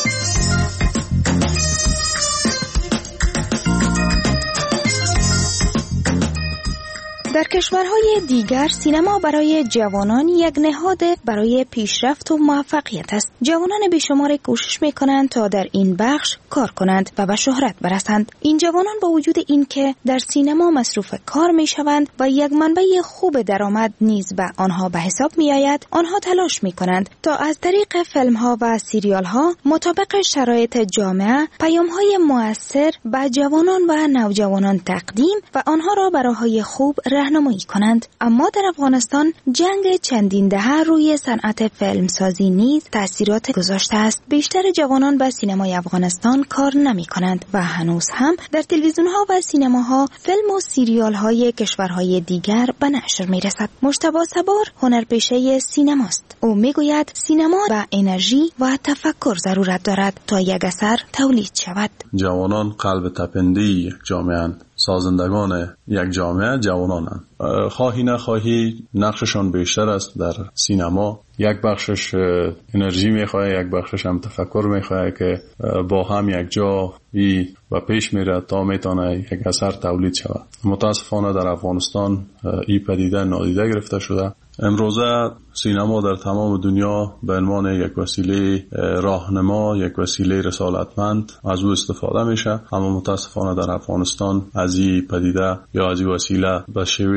در کشورهای دیگر سینما برای جوانان یک نهاد برای پیشرفت و موفقیت است. جوانان بیشمار کوشش می‌کنند تا در این بخش کار کنند و به شهرت برسند. این جوانان با وجود اینکه در سینما مصروف کار می‌شوند و یک منبع خوب درآمد نیز به آنها به حساب می‌آید، آنها تلاش می‌کنند تا از طریق فیلم‌ها و سریال‌ها مطابق شرایط جامعه پیام‌های مؤثر به جوانان و نوجوانان تقدیم و آنها را به راه‌های خوب راهنمایی کنند. اما در افغانستان جنگ چندین دهه روی صنعت فیلمسازی نیز تأثیرات گذاشته است. بیشتر جوانان به سینمای افغانستان کار نمی کنند و هنوز هم در تلویزیون‌ها و سینماها فیلم و سریال‌های کشورهای دیگر به نشر می‌رسد. مجتبی صبور هنرپیشه سینماست. او می‌گوید سینما به انرژی و تفکر ضرورت دارد تا یک اثر تولید شود. جوانان قلب تپنده یک جامعه، سازندگان یک جامعه جوانانند. خواهی نخواهی نقششان بیشتر است در سینما. یک بخشش انرژی میخواه، یک بخشش هم تفکر میخواه که با هم یک جا و پیش میره تا میتونه یک اثر تولید شود. متاسفانه در افغانستان این پدیده نادیده گرفته شده. امروزه سینما در تمام دنیا به عنوان یک وسیله راهنما، یک وسیله رسالتمند از او استفاده میشه، اما متاسفانه در افغانستان از این پدیده یا از این وسیله به شیوه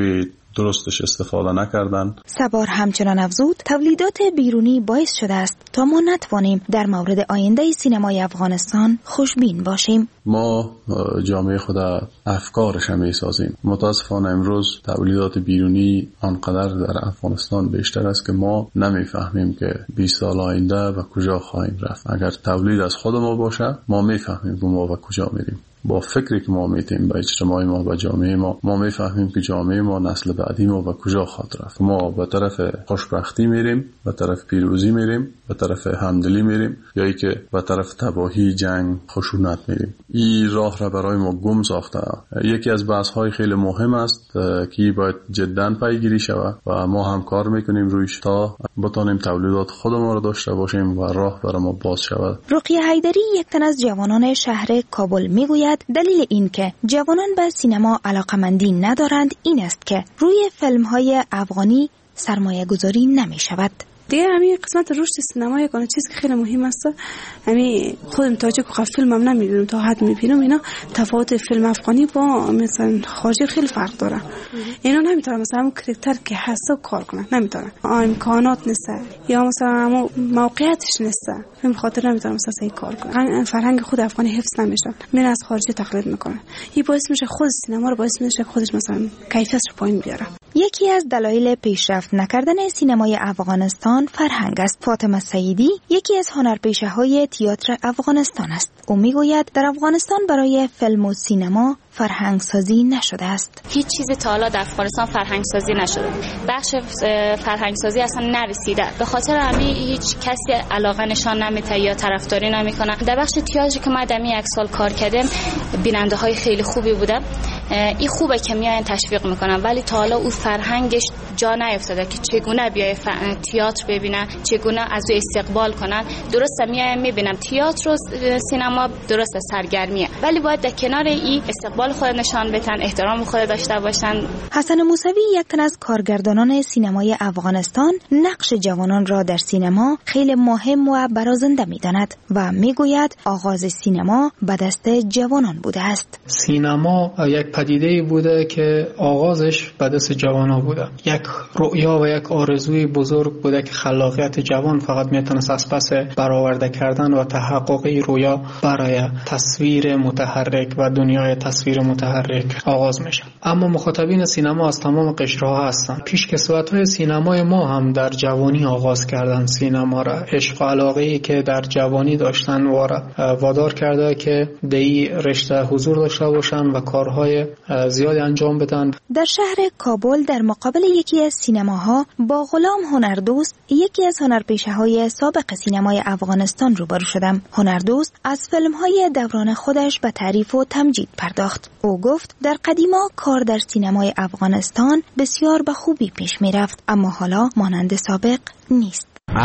درستش استفاده نکردن. سبار همچنان افزود تولیدات بیرونی باعث شده است تا ما نتوانیم در مورد آینده سینمای افغانستان خوشبین باشیم. ما جامعه خود افکارش هم میسازیم. متاسفانه امروز تولیدات بیرونی آنقدر در افغانستان بیشتر است که ما نمیفهمیم که 20 سال آینده و کجا خواهیم رفت. اگر تولید از خود ما باشه ما میفهمیم که ما و کجا میریم. با فکری که ما میتیم به اجتماع ما و جامعه ما میفهمیم که جامعه ما نسل بعدی ما و کجا خواهد رفت. ما به طرف خوشبختی میریم، به طرف پیروزی میریم، به طرف همدلی میریم، یا ای که به طرف تباهی، جنگ، خشونت میریم. این راه را برای ما گم ساخته. یکی از بحث های خیلی مهم است که باید جدا پیگیری شود و ما هم کار میکنیم رویش تا بتونیم تولیدات خود ما را داشته باشیم و راه برای ما باز شود. رقیه حیدری، یک تن از جوانان شهر کابل، میگوید دلیل این که جوانان به سینما علاقمندی ندارند این است که روی فیلم‌های افغانی سرمایه گذاری نمی شود. دیگه همین قسمت رشد سینما یکانه چیز که خیلی مهم است. همین خودم تاجیک و فیلم هم نمیبینم، تا حد میبینم اینا تفاوت فیلم افغانی با مثلا خارجی خیلی فرق داره. اینا نمیتونن مثلا اون کاراکتر که هست کار کنن، نمیتونن، امکانات نیست یا مثلا موقعیتش نیست، همین خاطر نمیتونن مثلا صحیح کار کنن. فرهنگ خود افغانی حفظ نمیشه، میرن از خارجی تقلید میکنن. این باعث میشه خود سینما رو باعث میشه خودش مثلا کیفیتش پایین بیاره. یکی از دلایل پیشرفت نکردن سینمای افغانستان فرهنگ است. فاطمه سعیدی یکی از هنرپیشه‌های تئاتر افغانستان است. او میگوید در افغانستان برای فیلم و سینما فرهنگ سازی نشده است. هیچ چیزی تا حالا در افغانستان فرهنگ سازی نشده. بخش فرهنگ سازی اصلا نرسیده. به خاطر همین هیچ کسی علاقه نشان نمیده یا طرفداری نمیکنه. در بخش تئاتر که ما در یک سال کار کردیم بیننده های خیلی خوبی بودن. این خوبه که میاین تشویق میکنن، ولی تا حالا او فرهنگش جا نیفتاده که چگونه بیای تئاتر ببینن، چگونه از او استقبال کنن. درسته میایم میبینم تئاتر و سینما درسته سرگرمیه، ولی باید در کنار این استقبال خود نشان بدن، احترام خود داشته باشن. حسن موسوی، یک تن از کارگردانان سینمای افغانستان، نقش جوانان را در سینما خیلی مهم و برازنده میداند و میگوید آغاز سینما به دست جوانان بوده است. سینما یک پدیده‌ای بوده که آغازش به دست جوانان بوده. یک رؤیا و یک آرزوی بزرگ بوده که خلاقیت جوان فقط میتونست از پس برآورده کردن و تحقق این رؤیا برای تصویر متحرک و دنیای تصویر متحرک آغاز میشه. اما مخاطبین سینما از تمام قشرها هستند. پیشکسوت‌های سینمای ما هم در جوانی آغاز کردن سینما را. عشق و علاقه‌ای که در جوانی داشتن وادار کرده که در این رشته حضور داشته باشن و کارهای زیادی انجام بدن. در شهر کابل در مقابل یکی از سینماها با غلام هنردوست، یکی از هنرپیشه‌های سابق سینمای افغانستان روبرو شدم. هنردوست از فیلم‌های دوران خودش به تعریف و تمجید پرداخت. او گفت در قدیما کار در سینمای افغانستان بسیار به خوبی پیش می‌رفت، اما حالا مانند سابق نیست.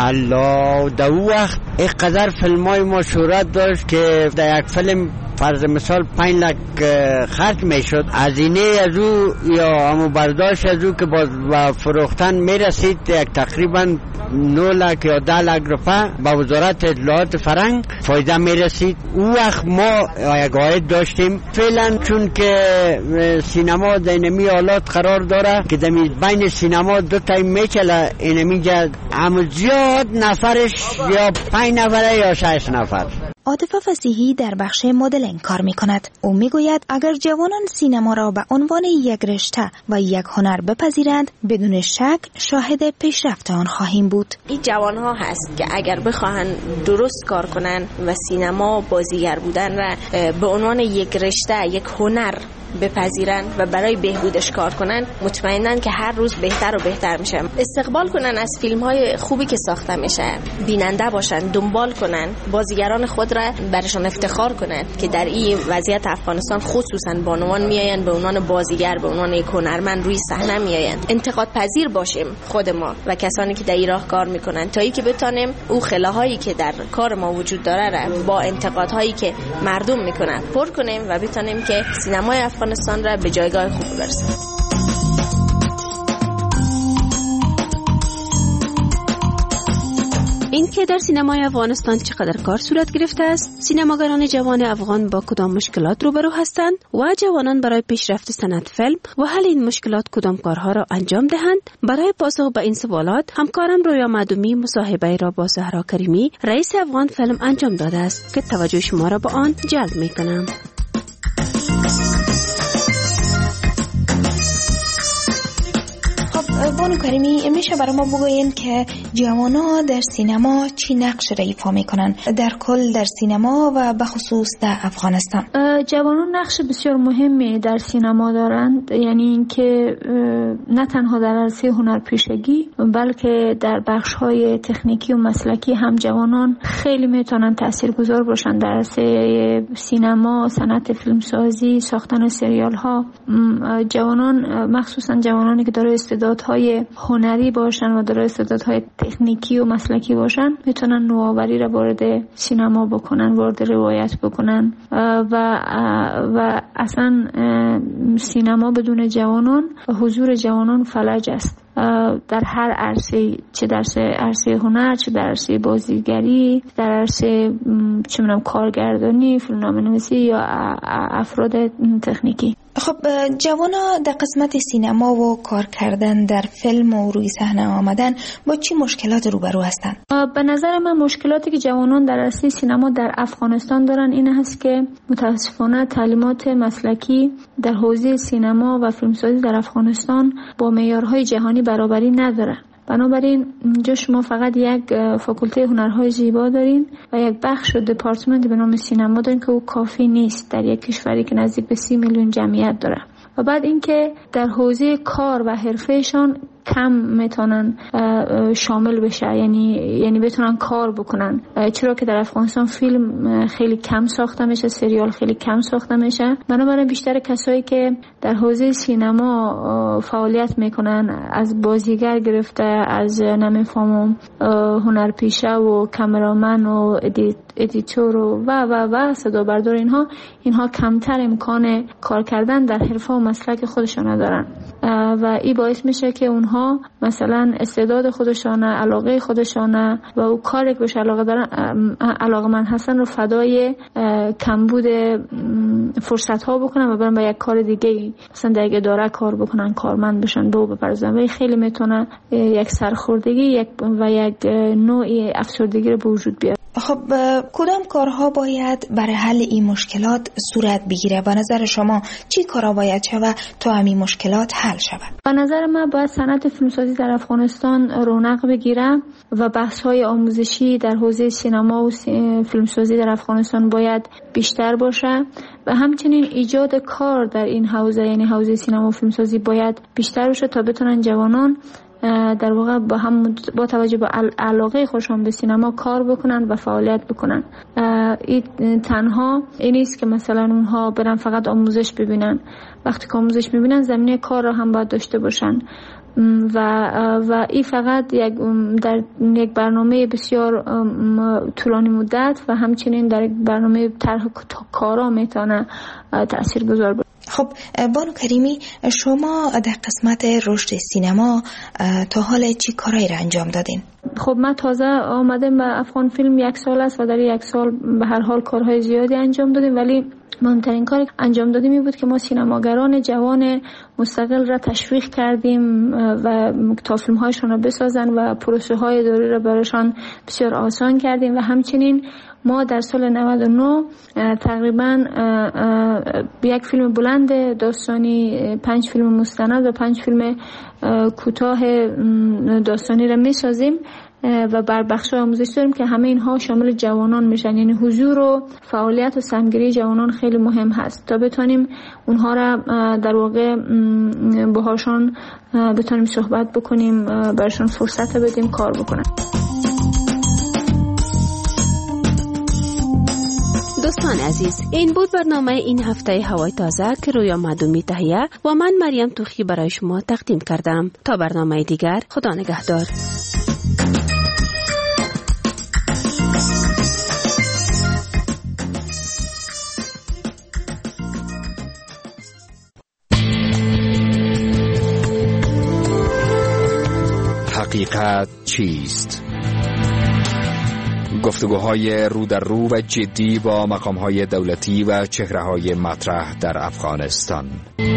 الله در وقت اینقدر فیلم‌های ما شهرت داشت که در یک فیلم فرض مثال 5 لک خرج میشد. هزینه از او یا همون برداشت از او که با فروختن میرسید یک تقریبا 9 لک یا 10 لک روپیه به وزارت اطلاعات فرهنگ فایده میرسید. اون وقت ما یک عاید داشتیم. فعلا چون که سینما در اینمی حالات قرار داره که در بین سینما 2 تایم میچله، اینمیجا هم زیاد نفرش یا 5 نفره یا 6 نفر. عاطفه فصیحی در بخش مدلینگ کار می کند. او می گوید اگر جوانان سینما را به عنوان یک رشته و یک هنر بپذیرند بدون شک شاهد پیشرفت آن خواهیم بود. این جوان ها هست که اگر بخواهن درست کار کنن و سینما بازیگر بودن و به عنوان یک رشته، یک هنر بپذیرن و برای بهبودش کار کنن، مطمئنن که هر روز بهتر و بهتر میشه. استقبال کنن از فیلم های خوبی که ساخته میشه، بیننده باشن، دنبال کنن، بازیگران خود را برشان افتخار کنن که در این وضعیت افغانستان خصوصا بانوان میاین به عنوان بازیگر، به عنوان یک هنرمند روی صحنه میاین. انتقاد پذیر باشیم خود ما و کسانی که در این راه کار میکنن تا اینکه بتونیم او خلاهایی که در کار ما وجود داره را با انتقادهایی که مردم میکنن پر کنیم و بتونیم که سینمای افغانستان را به جایگاه خوب برسونیم. اینکه در سینمای افغانستان چقدر کار صورت گرفته است، سینماگران جوان افغان با کدام مشکلات روبرو هستند و جوانان برای پیشرفت صنعت فیلم و حل این مشکلات کدام کارها را انجام دهند. برای پاسخ به این سوالات همکارم رویا معدومی مصاحبه را با زهرا کریمی رئیس افغان فیلم انجام داده است که توجه شما را به آن جلب می‌کنم. بانو کریمی، میشه برای ما بگوین که جوان‌ها در سینما چی نقش را ایفا میکنن در کل در سینما و به خصوص در افغانستان؟ جوانان نقش بسیار مهمی در سینما دارند، یعنی اینکه نه تنها در عرصه هنرپیشگی بلکه در بخش‌های تکنیکی و مسلکی هم جوانان خیلی میتونن تاثیرگذار باشن در عرصه سینما، صنعت فیلمسازی، ساختن سریال‌ها. جوانان مخصوصا جوانانی که دارای استعدادهای هنری باشن و دارای استعدادهای تکنیکی و مسلکی باشن میتونن نوآوری را وارد سینما بکنن، وارد روایت بکنن و اصلا سینما بدون جوانان و حضور جوانان فلج است در هر عرصه، چه در عرصه هنر، چه در عرصه بازیگری، در عرصه چه می‌دونم کارگردانی، فیلمنامه‌نویسی یا افراد تکنیکی. خب جوانا در قسمت سینما و کار کردن در فیلم و روی صحنه آمدن با چی مشکلات روبرو هستند؟ به نظر من مشکلاتی که جوانان در عرصه سینما در افغانستان دارن این هست که متاسفانه تعلیمات مسلکی در حوزه سینما و فیلمسازی در افغانستان با معیارهای جهانی برابری نداره. بنابراین اینجا شما فقط یک فاکولته هنرهای زیبا دارین و یک بخش و دپارتمنت به نام سینما دارین که او کافی نیست در یک کشوری که نزدیک به 30 میلیون جمعیت داره. و بعد اینکه در حوزه کار و حرفهشان کم میتونن شامل بشه، یعنی بتونن کار بکنن، چرا که در افغانستان فیلم خیلی کم ساخته میشه، سریال خیلی کم ساخته میشه. بنابراین بیشتر کسایی که در حوزه سینما فعالیت میکنن، از بازیگر گرفته از نمیفهمم هنرپیشه و کامرامن و ادیتور و صدا بردار، اینها کمتر امکان کار کردن در حرفه و مسلک خودشون دارن و این باعث میشه که اونها مثلا استعداد خودشانه، علاقه خودشانه و او کاری که بهش علاقه من هستن رو فدای کمبود فرصت ها بکنن و برن به یک کار دیگه، مثلا در یک اداره کار بکنن، کارمند بشن، به او بپردازن و خیلی میتونه یک سرخوردگی و یک نوعی افسردگی رو به وجود بیاره. خب کدام کارها باید برای حل این مشکلات صورت بگیره؟ به نظر شما چی کارها باید شود تا همین مشکلات حل شود؟ به نظر من باید صنعت فیلمسازی در افغانستان رونق بگیره و بحث‌های آموزشی در حوزه سینما و فیلمسازی در افغانستان باید بیشتر باشه و همچنین ایجاد کار در این حوزه، یعنی حوزه سینما و فیلمسازی باید بیشتر باشه تا بتونن جوانان در واقع با توجه به علاقه خودشون به سینما کار بکنن و فعالیت بکنن. این تنها این نیست که مثلا اونها برن فقط آموزش ببینن، وقتی که آموزش میبینن زمینه کار را هم باید داشته باشن و این فقط در یک برنامه بسیار طولانی مدت و همچنین در یک برنامه طرح کارا میتونه تاثیرگذار باشه. خب بانو کریمی، شما در قسمت رشد سینما تا حال چی کارایی را انجام دادین؟ خب من تازه آمدم به افغان فیلم 1 سال است و در 1 سال به هر حال کارهای زیادی انجام دادیم، ولی مهمترین کاری انجام دادیم این بود که ما سینماگران جوان مستقل را تشویق کردیم و تا فیلم هایشون را بسازن و پروسه های داری را برایشان بسیار آسان کردیم و همچنین ما در سال 99 تقریبا یک فیلم بلند داستانی، 5 فیلم مستند و 5 فیلم کوتاه داستانی را میسازیم و بر بخش آموزش داریم که همه اینها شامل جوانان میشن، یعنی حضور و فعالیت و سهمگیری جوانان خیلی مهم هست تا بتونیم اونها را در واقع باهاشون بتونیم صحبت بکنیم، برشون فرصت بدیم کار بکنن. دوستان عزیز، این بود برنامه این هفته هوای تازه که رویا معدومی تهیه و من مریم توخی برای شما تقدیم کردم. تا برنامه دیگر، خدا نگهدار. حقیقت چیست؟ گفتگوهای رو در رو و جدی با مقامهای دولتی و چهره‌های مطرح در افغانستان.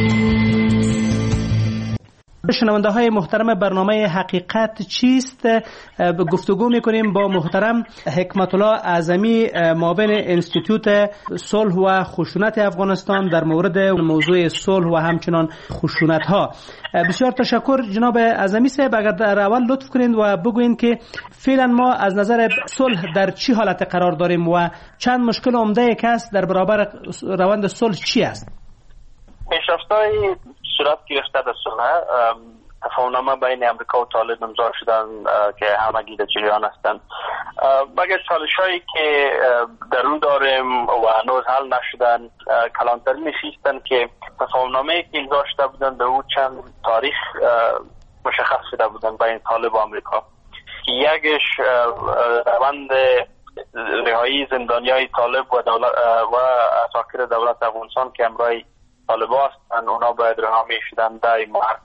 شنونده های محترم برنامه حقیقت چیست گفتگو میکنیم با محترم حکمت الله اعظمی معاون انستیتوت صلح و خشونت افغانستان در مورد موضوع صلح و همچنان خشونت ها. بسیار تشکر جناب اعظمی صاحب. اگر در اول لطف کنید و بگوین که فعلا ما از نظر صلح در چی حالت قرار داریم و چند مشکل عمده که است در برابر روند صلح چی است؟ پیشرفت‌های صورت گرفته در صلح تفاهم‌نامه بین امریکا و طالب امضا شدن که همگی در جریان هستند. مگر چالش‌هایی که در رو داریم و هنوز حل نشدن کلانترین نشستن که تفاهم‌نامه‌ای که امضا شده بودن در او چند تاریخ مشخص شده بودن بین طالب و امریکا که یکش روند رهایی زندانیای طالب و اساکر دولت افغانستان که امرای طالبا هستند اونا باید رها میشدن 10 مارچ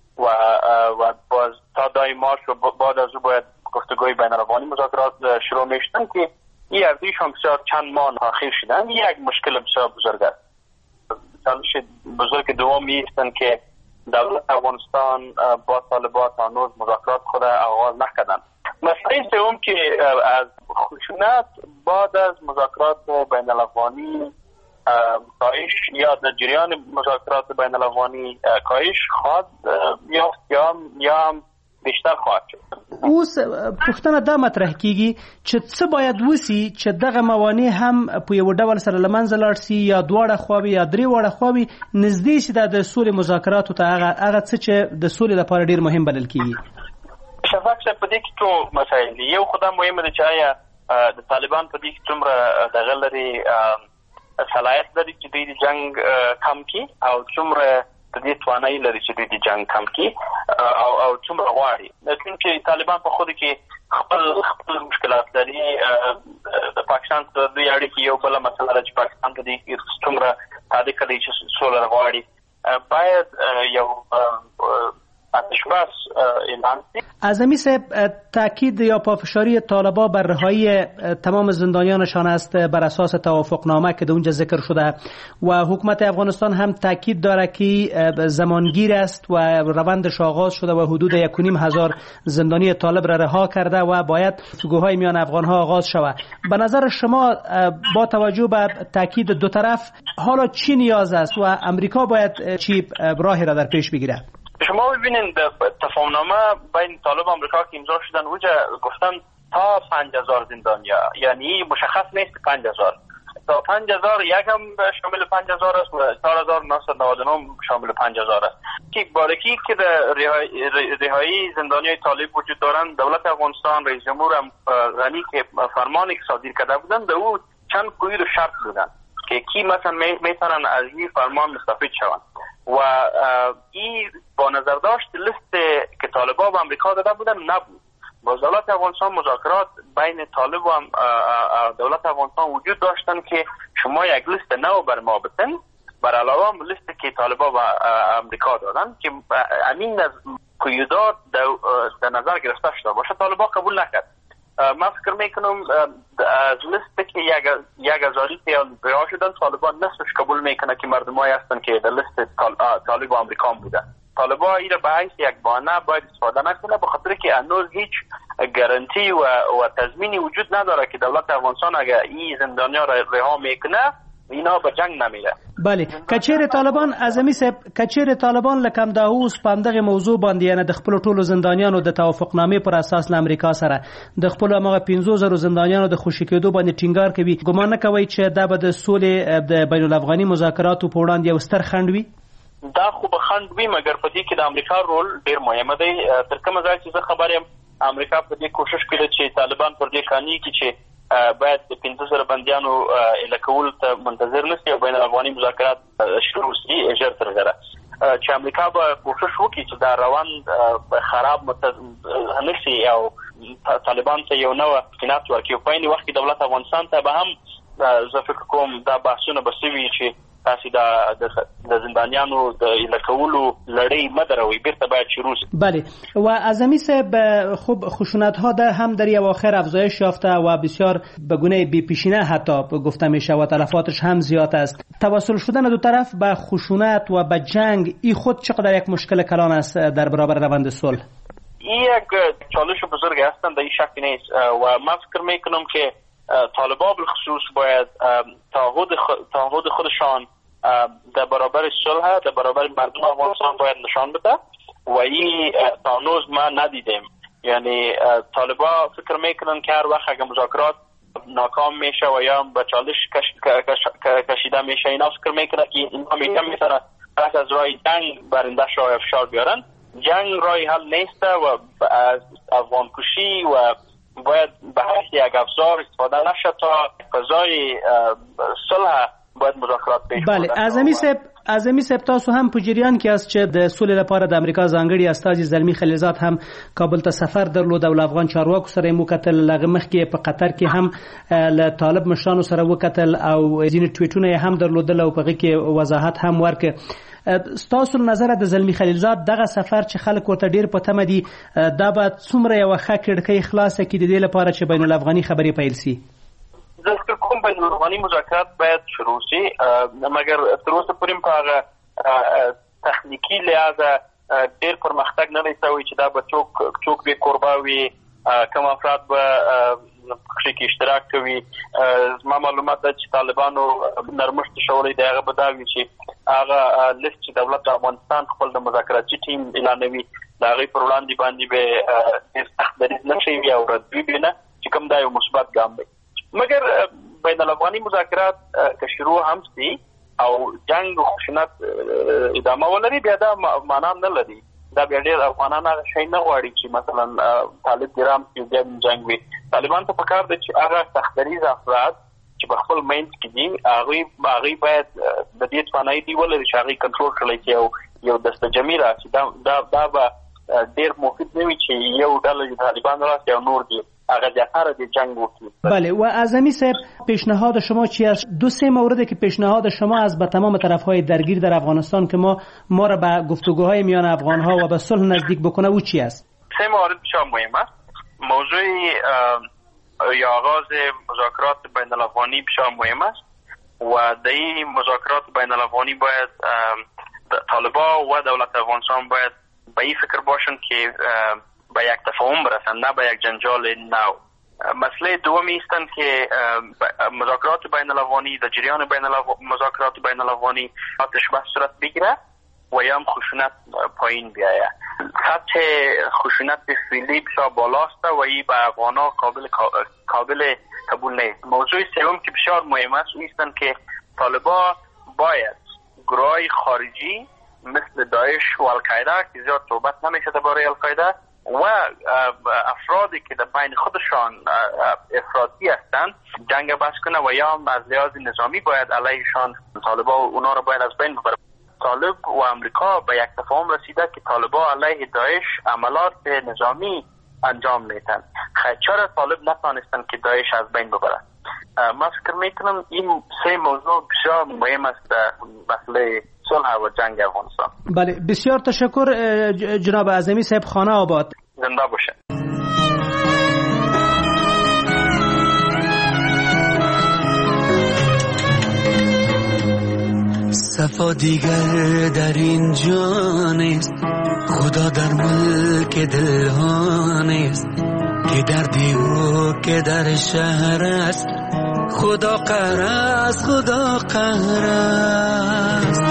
و باز تا 10 مارچ و بعد از او باید گفتگوی بین الافغانی مذاکرات شروع میشدن که این اردویشان بسیار چند ماه تاخیر شدن. یک مشکل بسیار بزرگ است. چالش بزرگ دومی هستند که دولت افغانستان با طالبات هنوز مذاکرات خود آغاز نکردن. مسئله سوم که از خشونت بعد از مذاکرات بین الافغانی کاهش یا در جریان مذاکرات بین الافغانی کاهش خواهد یا هم بیشتر خواهد شد. اوس پوښتنه دا مطرح کیږي چې څه باید وسی چې دغه موانع هم په یو ډول سره لمنځه لاړ سي یا دواړه خواوې یا درې واړه خواوې نږدې شي د سولې مذاکراتو ته هغه څه چې د سولې لپاره ډیر مهم بلل کیږي. شفاق صاحب په دې کې څو مسایل دي. یو خدای مهمه ده چې آیا د طالبان په دې کې څومره دغه لري صلاحیت لري چې دوی د جنگ کم کړي او څومره د دې توانایي لري چې دوی د جنگ کم کړي او څومره غواړي. چې طالبان په خود کې خپل مشکلات لري. د پاکستان سره دوی اړیکې یو بله مسله ده چې پاکستان په دې کې څومره صادق دی چې سوله غواړي. باید یو اعظمی صاحب تاکید یا پافشاری طالبا بر رهایی تمام زندانیانشان است بر اساس توافقنامه که در اونجا ذکر شده و حکومت افغانستان هم تاکید داره که زمانگیر است و روندش آغاز شده و حدود 1,500 زندانی طالب را رها کرده و باید گفتگوهای میان افغانها آغاز شود. به نظر شما با توجه به تاکید دو طرف حالا چی نیاز است و امریکا باید چی راهی را در پیش بگیره؟ شما ببینید تفاهمنامه بین طالب و امریکا که امضا شدن اونجا گفتن تا 5,000 زندانیا، یعنی مشخص نیست 5,000 تا 5,000 یک هم شامل 5,000 است و 4,999 شامل 5,000 است که بارکی که در رهایی زندانیای طالب وجود دارند. دولت افغانستان رئیس جمهور غنی که فرمانی که صادر کرده بودند در او چند قید و شرط بودند که کی مثلا میتونن از این فرمان مستفید شوند و این با نظر داشت لیست که طالبان و امریکا داده بودن نبود. با دولت افغانستان مذاکرات بین طالب و دولت افغانستان وجود داشتن که شما یک لیست نو بر ما بتن بر علاوه لیستی که طالبان و امریکا دادن که امین از قیودات در نظر گرفته شده باشه. طالبان قبول نکرد. من فکر میکنم از لیستی که 1,000 که رها شدن طالبان نصفش قبول میکنه که مردمایی هستن که در لیست طالب و امریکا بودن. طالبان این را به حیث یک بهانه باید استفاده نکنه به خاطر که هنوز هیچ گارانتی و تضمینی وجود نداره که دولت افغانستان اگر این زندانیا را رها میکنه اینا به جنگ نمیره. بله کچیر طالبان اعظمی صاحب کچیر طالبان لکم داوس پاندغه موضوع باندې یعنی د خپل ټولو زندانیانو د توافقنامې پر اساس له امریکا سره د خپل هغه 15,000 زندانیانو د خوشی کېدو باندې ټینګار کوي. ګمان نه کوي چې دا به د سولې د بین الافغاني مذاکراتو په وړاندې یو ستر خنډ وي؟ دا خو به خنډ وي مګر په دې کې د امریکا رول ډیر مهم دی. تر کومه ځای چې زه خبر یم امریکا په دې کوشش کوي چې طالبان پر دې قانوني کې چې باید د 15,000 بندیانو الکول ته منتظر نشي او بین الافغاني مذاکرات شروع شي اجر تر غره چې امریکا به کوشش وکړي چې دا روند خراب نشي او طالبان ته یو نوې امکانات ورکړي. په این وخت کې دولت افغانستان ته به هم زه فکر کوم دا بحثونه به سوي چې تاسو د زندانیانو د الکولو لړۍ مدروي بیرته باید شروع شي. بله و اعظمی صاحب خب خشونت ها هم در اواخر افزایش یافته و بسیار به گونه بی پیشینه حتی گفته میشه و تلفاتش هم زیاد است. توسل شدن دو طرف به خشونت و به جنگ این خود چقدر یک مشکل کلان است در برابر روند صلح؟ این یک چالش بزرگ هستند، در این شک نیست و من فکر میکنم که طالبان بالخصوص باید تعهد خودشان در برابر صلح در برابر مردم افغانستان باید نشان بده و این تا هنوز ما ندیدیم. یعنی طالبان فکر میکنن که هر وقت اگه مذاکرات ناکام میشه و یا به چالش کشیده میشه اینا فکر میکنن که اینا میتونن پس از راه جنگ برنده شاه افشار بیارن. جنگ راه حل نیسته و از افغان کشی و باید به حیث یک افزار استفاده نشه تا فضای صلح باید مذاکرات پیش بله اعظمی صاحب تاسو هم په جریان کې است چې د سولې لپاره د امریکا ځانګړي استازي زلمی خلیلزاد هم کابل ته سفر درلود او افغان چارواکو سره مو کتل. لغه مخکې په قطر کې هم له طالب مشرانو سره وکتل او ځینې ټویټونه هم درلودل او په هغه کې وضاحت هم ورکړ. ستاسو نظر د زلمی خلیلزاد دغه سفر چې خلک ورته ډیر په تمه دي دا به څومره یو ښه کړکۍ خلاصه کړي د دې لپاره چې بین الافغاني خبرې پیل شي؟ زه فکر کوم بین الافغاني مذاکرات باید شروع شي، مګر تر اوسه پورې په هغه تخنیکی لحاظه ډیر پرمختګ نه دی شوی چې دا به څوک به قربا وي، کوم افراد به پکې کې اشتراک کوي. زما معلومات ده چې طالبانو نرمښت شولې دی هغه به دا وي چې هغه لیست چې دولت افغانستان خپل د مذاکراتي ټیم اعلانوي د هغې پر وړاندې باندې به ډېر سخت دریځ نه شي او ردوي به نه چې کوم دا یو مثبت ګام دی. مګر بین الافغاني مذاکرات که شروع هم شي او جنگ و خشونت ادامه ولري بیا دا معنا نه لري. دا بیا ډېر افغانان هغه شی نه غواړي چې مثلا طالب ګرام چې بیا جنګ وي. طالبان ته پکار دی چې هغه سختدریز افراد چې په خپل منځ کې دي هغوی باید د دې توانایي دی ولري چې هغوی کنټرول کړی چې یو دسته جمعي راشي. دا به ډېر مفید نه وي چې یو ډله د طالبان راشي او نور دي هغه زیاتره د جنگ وکړي. بله و اعظمی صاحب پیشنهاد شما چی است؟ 2-3 موردی که پیشنهاد شما از به تمام طرف‌های درگیر در افغانستان که ما را به گفتگوهای میان افغان‌ها و به صلح نزدیک بکنه او چی است؟ 3 مورد بسیار مهم است. موضوع یا آغاز مذاکرات بین الافغانی بسیار مهم است و در این مذاکرات بین الافغانی باید طالبان و دولت افغانستان باید به این فکر باشند که به یک تفاهم برسند، نه به یک جنجال نو. مسئله دومی هستند که مذاکرات بین الافغانی در جریان مذاکرات بین الافغانی آتش بس صورت بگیره و یا هم خشونت پایین بیایه. سطح خشونت فعلی بسیار بالاست و این به افغانا قابل قبول نیست. موضوع سوم که بسیار مهم است او هستند که طالبان باید گروهای خارجی مثل داعش و القاعده که زیاد صحبت نمیشه درباره القاعده و افرادی که در بین خودشان افراطی هستند جنگ بس کنه و یا از لحاظ نظامی باید علیهشان طالبان اونا رو باید از بین ببره. طالب و امریکا به یک تفاهم رسیده که طالبان علیه داعش عملات نظامی انجام میدن. چرا طالب نتانستن که داعش از بین ببره؟ من فکر میکنم این 3 موضوع بسیار مهم است مسئله صلح و جنگ افغانستان. بله بسیار تشکر جناب اعظمی صاحب. خانه آباد. زنده باشه. صفا دیگر در این جان است، خدا در ملک دلها نیست، که در دیو که در شهر است، خدا قهر است، خدا قهر است.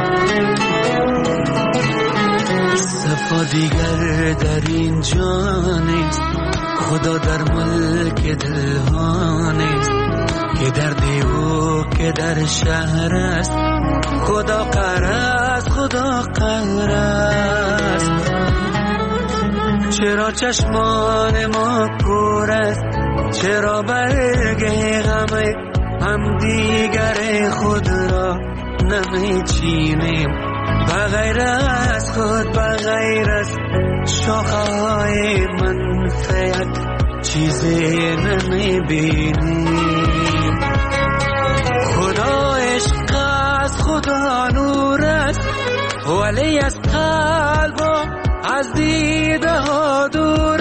صفا دیگر در این جان است، خدا در ملک دلها نیست، که در دیو که در شهر است، خدا قهر است، خدا قهر است. چرا چشمان ما کور است، چرا برگ غم هم دیگر خود را نمیچینیم، بغیر از خود بغیر از شاخه های منفعت چیزی نمیبینیم. خدا عشق از خدا نور است، ولی از قلب و از دیده ها دور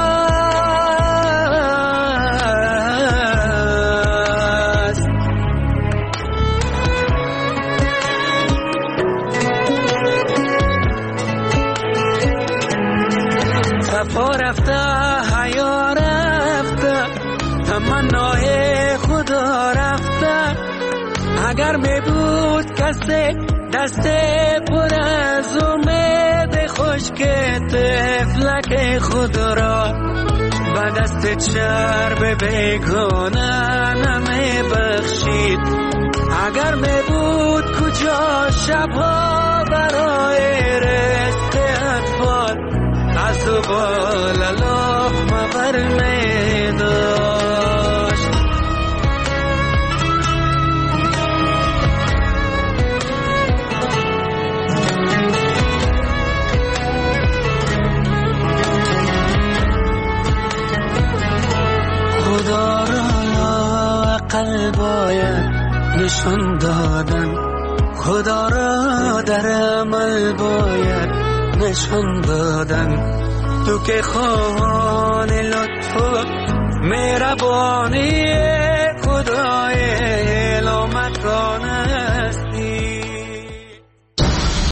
است. صفا رفته حیا رفته، تمنای خدا رفته. اگر می بود کسی دست پر از امید خشک طفلک خود را به دست چرب بیگانه نمی بخشید. اگر می بود کجا شبها برای رزق اطفال از زبال لقمه بر می داشت. خدا را عقل باید نشان دادن، خدا را در عمل باید نشان دادن. تو که خواهان لطف و مهربانی